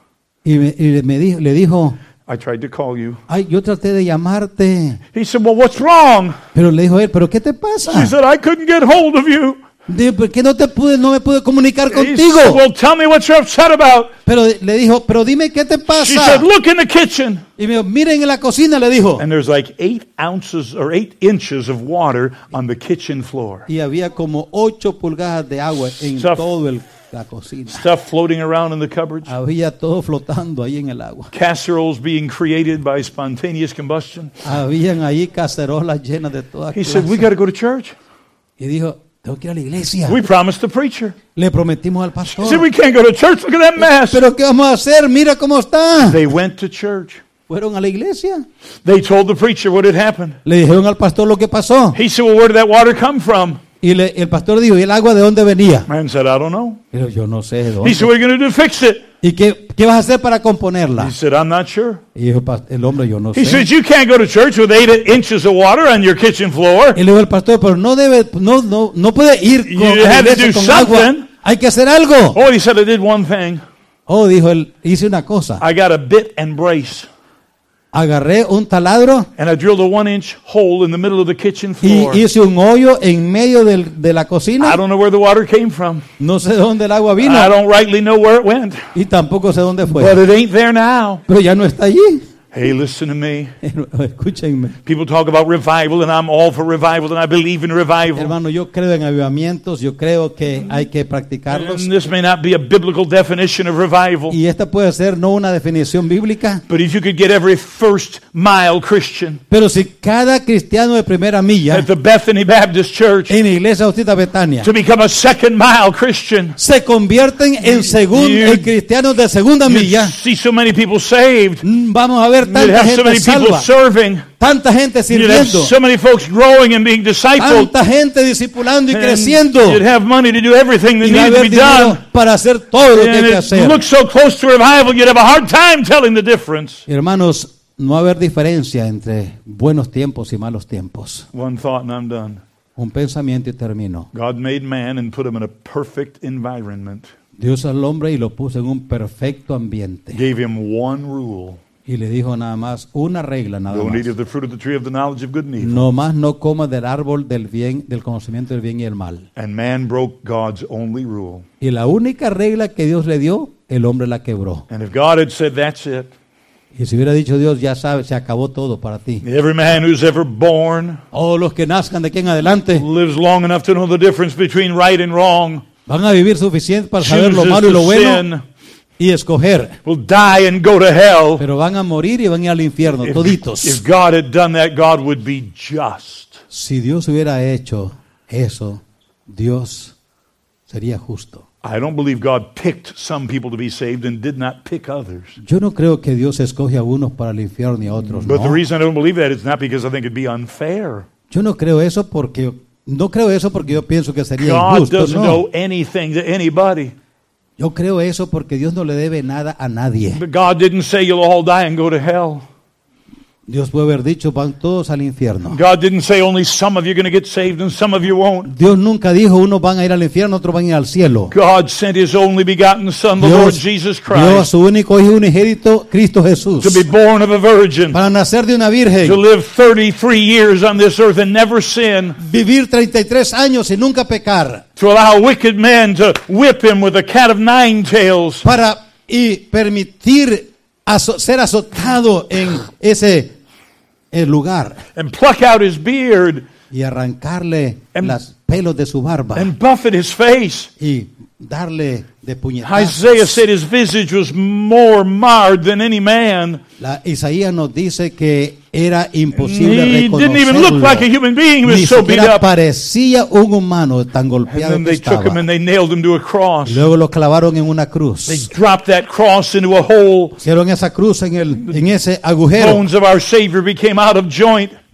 Y, me, y me dijo, le dijo, I tried to call you. ay, yo traté de llamarte. He said, well, what's wrong? Pero le dijo él, ¿pero qué te She pasa? said, I couldn't get hold of you. Dijo, ¿por qué no te pude, no me pude comunicar He contigo? said, well, tell me what you're upset about. Pero le dijo, pero dime qué te She pasa. said, look in the kitchen. Y me dijo, miren en la cocina, le dijo. And there's like eight ounces or eight inches of water on the kitchen floor. Y había como ocho pulgadas de agua en Stuff. todo el, la cocina. Stuff floating around in the cupboards. Había todo flotando ahí en el agua. Casseroles being created by spontaneous combustion. Habían ahí cacerolas llenas de toda He said, we clase. got to go to church. Y dijo, tengo que ir a la iglesia. We promised the preacher. Le prometimos al He pastor. said, we can't go to church. Look at that mess. Pero ¿qué vamos a hacer? Mira cómo está. They went to church. Fueron a la iglesia. They told the preacher what had happened. Le dijeron al pastor lo que pasó. He said, well, where did that water come from? Y le- el pastor dijo, ¿y el agua de dónde venía? Man said, I don't know. Pero yo no sé de He dónde. said, what are you going to do to fix it? ¿Y qué, qué vas a hacer para He componerla? said, I'm not sure. Y dijo el pas- el hombre, yo no He sé. said, you can't go to church with eight inches of water on your kitchen floor. Y le dijo el pastor, pero no debe, no, no, no puede ir You con, a la had to iglesia do con agua. something. Hay que hacer algo. Oh, he said, I did one thing. Oh, dijo él, hice una cosa. I got a bit and brace. Agarré un taladro And I drilled a one inch hole in the middle of the kitchen y floor. hice un hoyo en medio del- de la I cocina. don't know where the water came from. No sé de dónde el agua vino I don't rightly know where it went. y tampoco sé dónde But fue. it ain't there now. Pero ya no está allí. Hey, listen to me. Escúchenme. People talk about revival, and I'm all for revival, and I believe in revival. Hermano, yo creo en avivamientos, yo creo que hay que practicarlos. And this may not be a biblical definition of revival, Y esta puede ser no una definición bíblica, but if you could get every first mile Christian pero si cada cristiano de primera milla at the Bethany Baptist Church en la iglesia Bautista Betania to become a second mile Christian, se convierten en, segun- You- en cristianos de segunda you'd milla, see so many people saved. mm, vamos a ver You'd tanta have so gente many people salva, serving. tanta gente You'd have sirviendo, so many folks growing and being discipled. tanta gente discipulando y And creciendo, you'd have money to do everything that y va a needed to haber be dinero done. para hacer todo lo que hay And que it hacer. looks so close to revival, you'd have a hard time telling the difference. Hermanos, no va a haber diferencia entre buenos tiempos y malos tiempos. One thought and I'm done. Un pensamiento y termino. God made man and put him in a perfect environment. Dios al hombre y lo puso en un perfecto ambiente. Gave him one rule. Y le dijo nada más, una regla nada Don't eat más. of the fruit of the tree of the knowledge of good and evil. No más no coma del árbol del bien, del conocimiento del bien y el mal. And man broke God's only rule. Y la única regla que Dios le dio, el hombre la quebró. And if God had said, that's it, Y si hubiera dicho Dios, ya sabes, se acabó todo para ti. every man who's ever born O los que nazcan de aquí en adelante lives long enough to know the difference between right and wrong, van a vivir suficiente para saber lo chooses malo y lo to bueno sin, y escoger. will die and go to hell. Pero van a morir y van a ir al infierno, If, toditos. if God had done that, God would be just. Si Dios hubiera hecho eso, Dios sería justo. I don't believe God picked some people to be saved and did not pick others. Yo no creo que Dios escoge a unos para el infierno y a otros But the no. reason I don't believe that is not because I think it'd be unfair. Yo no creo eso porque no creo eso porque yo pienso que sería God injusto, doesn't no. owe anything to anybody. Yo creo eso porque Dios no le debe nada a nadie. But God didn't say you'll all die and go to hell. Dios puede haber dicho, van todos al infierno. God didn't say only some of you are going to get saved and some of you won't. Dios nunca dijo, unos van a ir al infierno, otros van a ir al cielo. God sent His only begotten Son, the Lord Dios Jesus dio a Christ, su único hijo unigénito, Cristo Jesús, to be born of a virgin, para nacer de una to virgen, live thirty-three years on this earth and never sin, vivir treinta y tres años y nunca pecar, to allow wicked men to whip him with a cat of nine tails, para y permitir azo- ser azotado en ese el lugar and pluck out his beard, y arrancarle And- los pelos de su barba and buffet his face. y darle de puñetazos. Isaiah said his visage was more marred than any man. La, Isaías nos dice que era imposible He didn't even look reconocerlo. like a human being. He was Ni so beat siquiera up. parecía un humano tan And golpeado then que they took him estaba. and they nailed him to a cross. Luego lo clavaron en una They cruz. dropped that cross into a hole. Hicieron esa cruz en, el, en ese agujero Bones of our Savior became out of joint.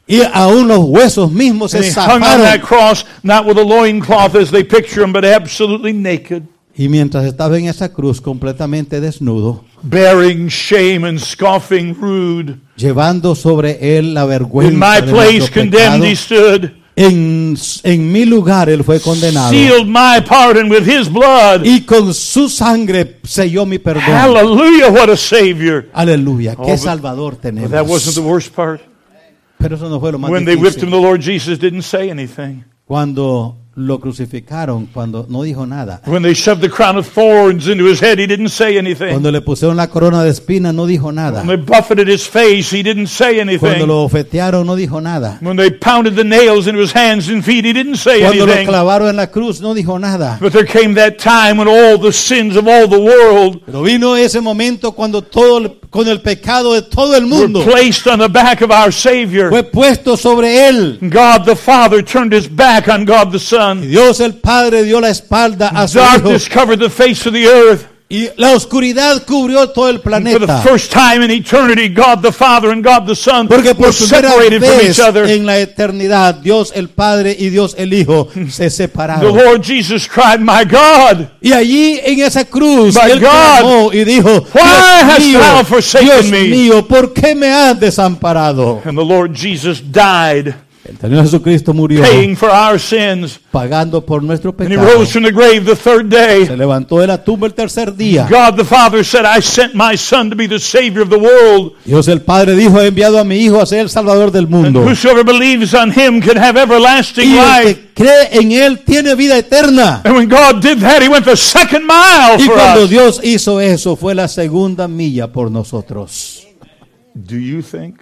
Y aún los huesos mismos And se he hung on that zafaron. cross, not with a loincloth as they picture him, but absolutely naked, Y mientras estaba en esa cruz completamente desnudo, bearing shame and scoffing rude. llevando sobre él la In vergüenza my de place nuestro condemned pecado, he stood, en, en mi lugar él fue condenado. sealed my pardon with his blood. Y con su sangre selló mi perdón. Hallelujah, what a Savior. Aleluya, Oh, qué but- Salvador But tenemos. that wasn't the worst part. Pero eso no fue lo más When they whipped him, difícil. the Lord Jesus didn't say anything. Cuando lo crucificaron, cuando no dijo nada. When they shoved the crown of thorns into his head, he didn't say anything. Cuando le pusieron la corona de espinas, no dijo nada. When they buffeted his face, he didn't say Cuando anything. lo ofetearon, no dijo nada. When they pounded the nails into his hands and feet, he didn't say Cuando lo anything. clavaron en la cruz, no dijo nada. But there came that time when all the sins of all the world Pero vino ese momento cuando todo, con el pecado de todo el were mundo, placed on the back of our Savior. fue puesto sobre él. God the Father turned his back on God the Y Son. Dios el Padre dio la espalda a su Hijo. Darkness covered the face of the earth. Y la oscuridad cubrió todo el For the planeta. first time in eternity, God the Father and God the Son Porque were por primera separated from vez each other. en la eternidad, Dios el Padre y Dios el Hijo se The separaron. Lord Jesus cried, "My God, Y allí en esa cruz, My Él God, clamó y dijo, why hast Dios mío, thou forsaken Dios me?" mío, ¿por qué me has desamparado? And the Lord Jesus died, El Señor Jesucristo murió paying for our sins. pagando por nuestro And he pecado. rose from the grave the third day. Se levantó de la tumba el tercer día. God the Father said, "I sent my Son to be the Savior of the world. Dios el Padre dijo, he enviado a mi Hijo a ser el Salvador del And mundo. whosoever believes on him can have everlasting Y el life." que cree en Él tiene vida eterna. And when God did that, he went the second mile Y for cuando us. Dios hizo eso, fue la segunda milla por nosotros. Do you think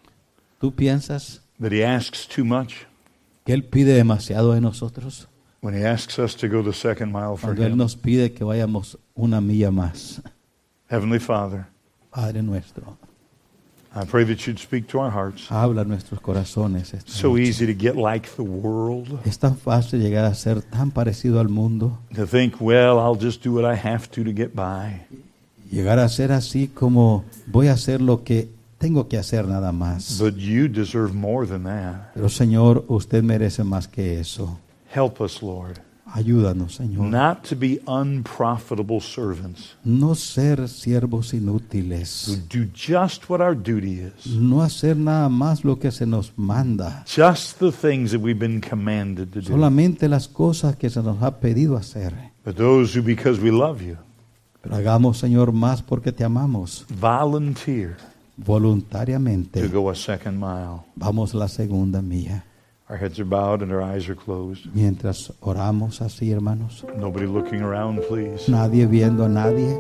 ¿Tú piensas that he asks too much que Él pide demasiado de nosotros? when he asks us to go the second mile for Cuando Él him? nos pide que vayamos una milla más. Heavenly Father, Padre nuestro, I pray that you'd speak to our hearts. habla a nuestros corazones. esta So noche. easy to get like the world, Es tan fácil llegar a ser tan parecido al mundo. to think, well, I'll just do what I have to to get by. Llegar a ser así como voy a hacer lo que tengo que hacer nada más. But you deserve more than that. Pero Señor, usted merece más que eso. Help us, Lord, Ayúdanos, Señor. not to be unprofitable servants No ser siervos who inútiles. do just what our duty is, No hacer nada más lo que se nos manda. just the things that we've been commanded to do. Solamente las cosas que se nos ha pedido hacer. But those who, because we love you, Pero hagamos, Señor, más porque te amamos. volunteer to Voluntariamente go a second mile. vamos la segunda milla. Our heads are bowed and our eyes are closed. Mientras oramos así, hermanos. Nobody looking around, please. Nadie viendo a nadie.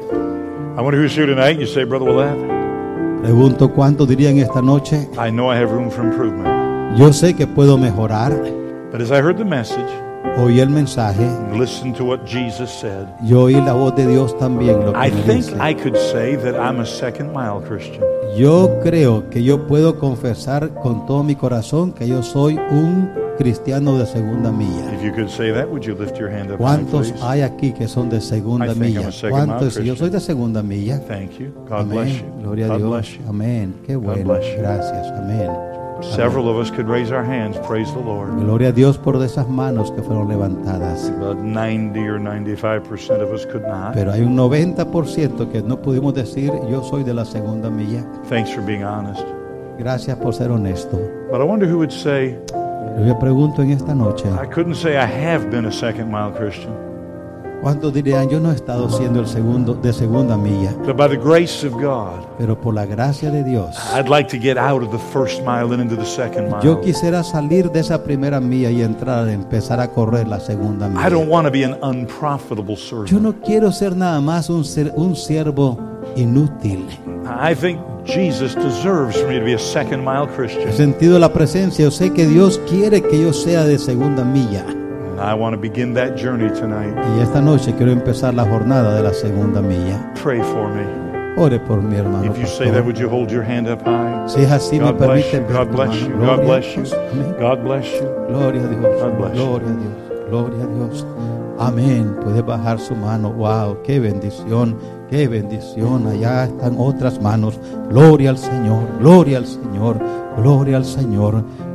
I wonder who's here tonight. You say, Brother Willett, Pregunto cuánto dirían esta noche. I know I have room for improvement. Yo sé que puedo mejorar. But as I heard the message, Oí el mensaje. and listened to what Jesus said, Yo oí la voz de Dios también. Lo que I me think dice. I could say that I'm a second mile Christian. Yo creo que yo puedo confesar con todo mi corazón que yo soy un cristiano de segunda milla. If you could say that, would you lift your hand up high, ¿Cuántos please? hay aquí que son de I segunda think I'm milla? a second mile ¿Cuántos? Yo Christian. soy de segunda milla. Thank you. God bless Amén. you. Gloria a God Dios. bless you. Amén. Qué bueno. bless you. Gracias. Amén. Several of us could raise our hands. Praise the Lord. Gloria a Dios por esas manos que fueron levantadas. About ninety or ninety-five percent of us could not. Pero hay un noventa por ciento que no pudimos decir yo soy de la segunda milla. Thanks for being honest. Gracias por ser honesto. But I wonder who would say, Yo le pregunto en esta noche, I couldn't say I have been a second mile Christian, ¿cuántos dirían yo no he estado siendo el segundo de segunda milla? but by the grace of God, Pero por la gracia de Dios, I'd like to get out of the first mile and into the second yo mile. quisiera salir de esa primera milla y entrar, empezar a correr la segunda I don't milla. want to be an unprofitable Yo servant. no quiero ser nada más un, ser- un siervo inútil. I think Jesus deserves for me to be a second mile He Christian. sentido la presencia, yo sé que Dios quiere que yo sea de segunda milla. And I want to begin that journey tonight. Y esta noche quiero empezar la jornada de la segunda milla. Pray for me. Ore por mi hermano. If you say pastor. that, would you hold your hand up high? Si es así, me God bless permite you. ver God tu bless mano. you. Gloria God a bless you. Dios. Amén. God bless you. Gloria a Dios. God bless you. Gloria a Dios. Gloria a Dios. Amén. Puede bajar su mano. Wow, qué bendición. Qué bendición. Allá están otras manos. Gloria al Señor. Gloria al Señor. Gloria al Señor.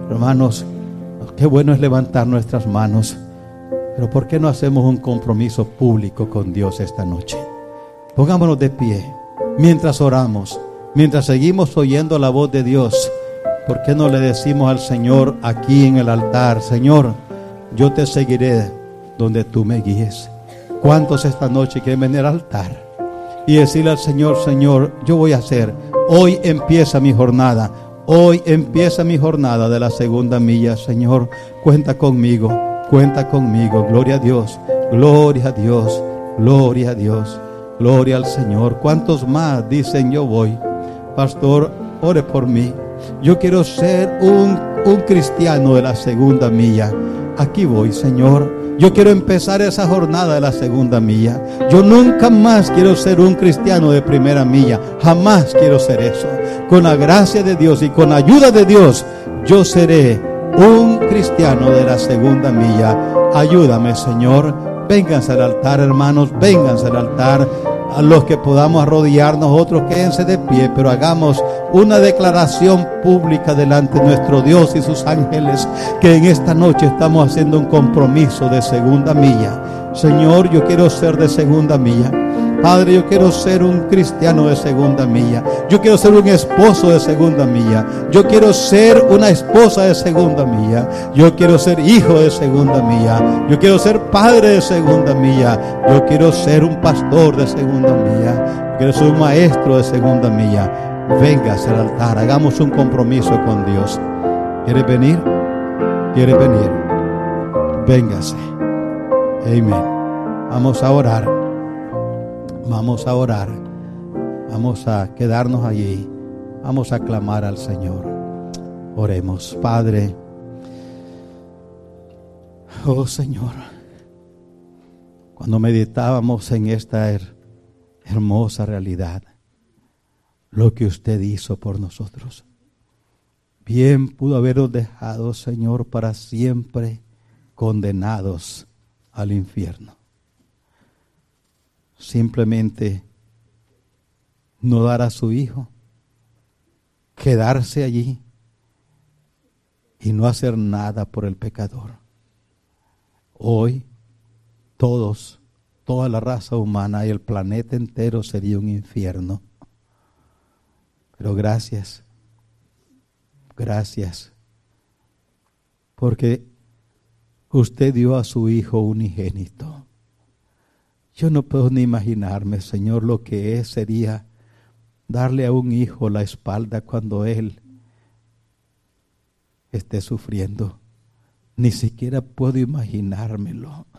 Hermanos, qué bueno es levantar nuestras manos, pero ¿por qué no hacemos un compromiso público con Dios esta noche? Pongámonos de pie mientras oramos, mientras seguimos oyendo la voz de Dios. ¿Por qué no le decimos al Señor aquí en el altar: Señor, yo te seguiré donde tú me guíes? ¿Cuántos esta noche quieren venir al altar y decirle al Señor: Señor, yo voy a hacer, hoy empieza mi jornada, hoy empieza mi jornada de la segunda milla? Señor, cuenta conmigo, cuenta conmigo. Gloria a Dios, gloria a Dios, gloria a Dios, gloria al Señor. ¿Cuántos más dicen: yo voy? Pastor, ore por mí. Yo quiero ser un, un cristiano de la segunda milla. Aquí voy, Señor. Yo quiero empezar esa jornada de la segunda milla. Yo nunca más quiero ser un cristiano de primera milla. Jamás quiero ser eso. Con la gracia de Dios y con la ayuda de Dios, yo seré un cristiano de la segunda milla. Ayúdame, Señor. Vénganse al altar, hermanos. Vénganse al altar. A los que podamos arrodillarnos, otros quédense de pie, pero hagamos una declaración pública delante de nuestro Dios y sus ángeles, que en esta noche estamos haciendo un compromiso de segunda milla. Señor, yo quiero ser de segunda milla. Padre, yo quiero ser un cristiano de segunda milla. Yo quiero ser un esposo de segunda milla. Yo quiero ser una esposa de segunda milla. Yo quiero ser hijo de segunda milla. Yo quiero ser padre de segunda milla. Yo quiero ser un pastor de segunda milla. Yo quiero ser un maestro de segunda milla. Véngase al altar, hagamos un compromiso con Dios. ¿Quiere venir? ¿Quiere venir? Véngase. Amén. Vamos a orar. Vamos a orar. Vamos a quedarnos allí. Vamos a clamar al Señor. Oremos. Padre, oh Señor, cuando meditábamos en esta her- hermosa realidad, lo que usted hizo por nosotros, bien pudo habernos dejado, Señor, para siempre condenados al infierno. Simplemente no dar a su hijo, quedarse allí y no hacer nada por el pecador. Hoy todos, toda la raza humana y el planeta entero sería un infierno. Pero gracias, gracias, porque usted dio a su hijo unigénito. Yo no puedo ni imaginarme, Señor, lo que es, sería darle a un hijo la espalda cuando él esté sufriendo. Ni siquiera puedo imaginármelo.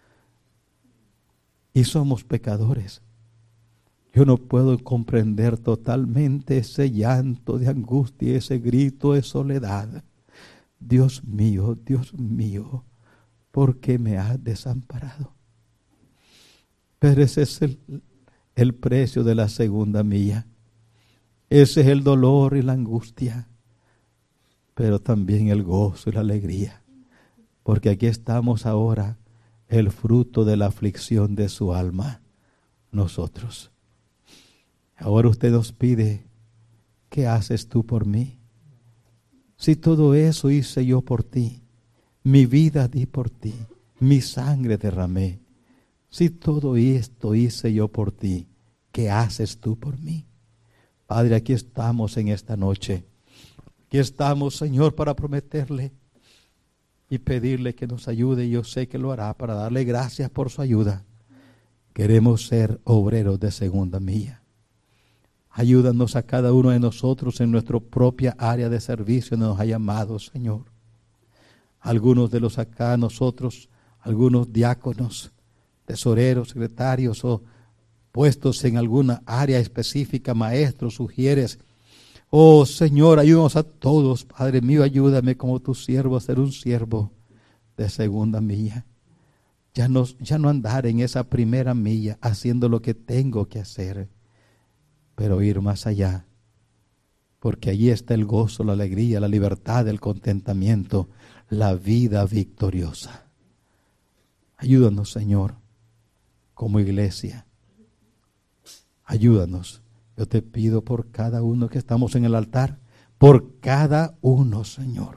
Y somos pecadores. Yo no puedo comprender totalmente ese llanto de angustia, ese grito de soledad. Dios mío, Dios mío, ¿por qué me has desamparado? Pero ese es el, el precio de la segunda milla. Ese es el dolor y la angustia, pero también el gozo y la alegría. Porque aquí estamos ahora, el fruto de la aflicción de su alma, nosotros. Ahora usted nos pide: ¿qué haces tú por mí? Si todo eso hice yo por ti, mi vida di por ti, mi sangre derramé. Si todo esto hice yo por ti, ¿qué haces tú por mí? Padre, aquí estamos en esta noche. Aquí estamos, Señor, para prometerle y pedirle que nos ayude. Yo sé que lo hará, para darle gracias por su ayuda. Queremos ser obreros de segunda milla. Ayúdanos a cada uno de nosotros en nuestra propia área de servicio nos ha llamado, Señor. Algunos de los acá nosotros, algunos diáconos, tesoreros, secretarios o puestos en alguna área específica, maestros, sugieres. Oh Señor, ayúdanos a todos, Padre mío, ayúdame como tu siervo a ser un siervo de segunda milla. Ya no, ya no andar en esa primera milla haciendo lo que tengo que hacer, pero ir más allá, porque allí está el gozo, la alegría, la libertad, el contentamiento, la vida victoriosa. Ayúdanos, Señor, como iglesia. Ayúdanos. Yo te pido por cada uno que estamos en el altar, por cada uno, Señor.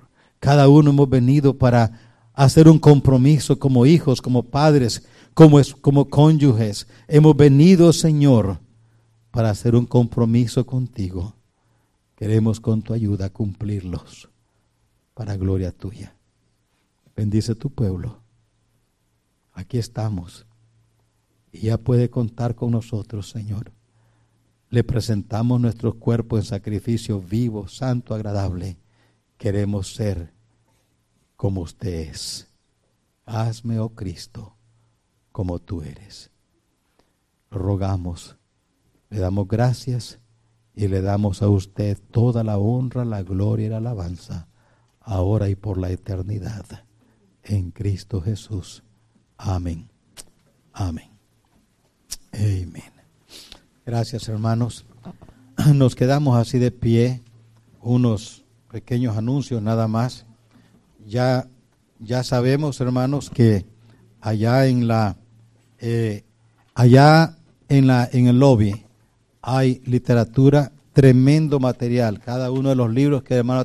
Cada uno hemos venido para hacer un compromiso como hijos, como padres, como, como cónyuges. Hemos venido, Señor, para hacer un compromiso contigo. Queremos con tu ayuda cumplirlos para gloria tuya. Bendice tu pueblo. Aquí estamos. Y ya puede contar con nosotros, Señor. Le presentamos nuestros cuerpos en sacrificio vivo, santo, agradable. Queremos ser como usted es. Hazme, oh Cristo, como tú eres. Lo rogamos, le damos gracias y le damos a usted toda la honra, la gloria y la alabanza, ahora y por la eternidad. En Cristo Jesús. Amén. Amén. Amén. Gracias, hermanos. Nos quedamos así de pie. Unos pequeños anuncios nada más. Ya, ya sabemos, hermanos, que allá en la, eh, allá en la, en el lobby hay literatura, tremendo material. Cada uno de los libros que el hermano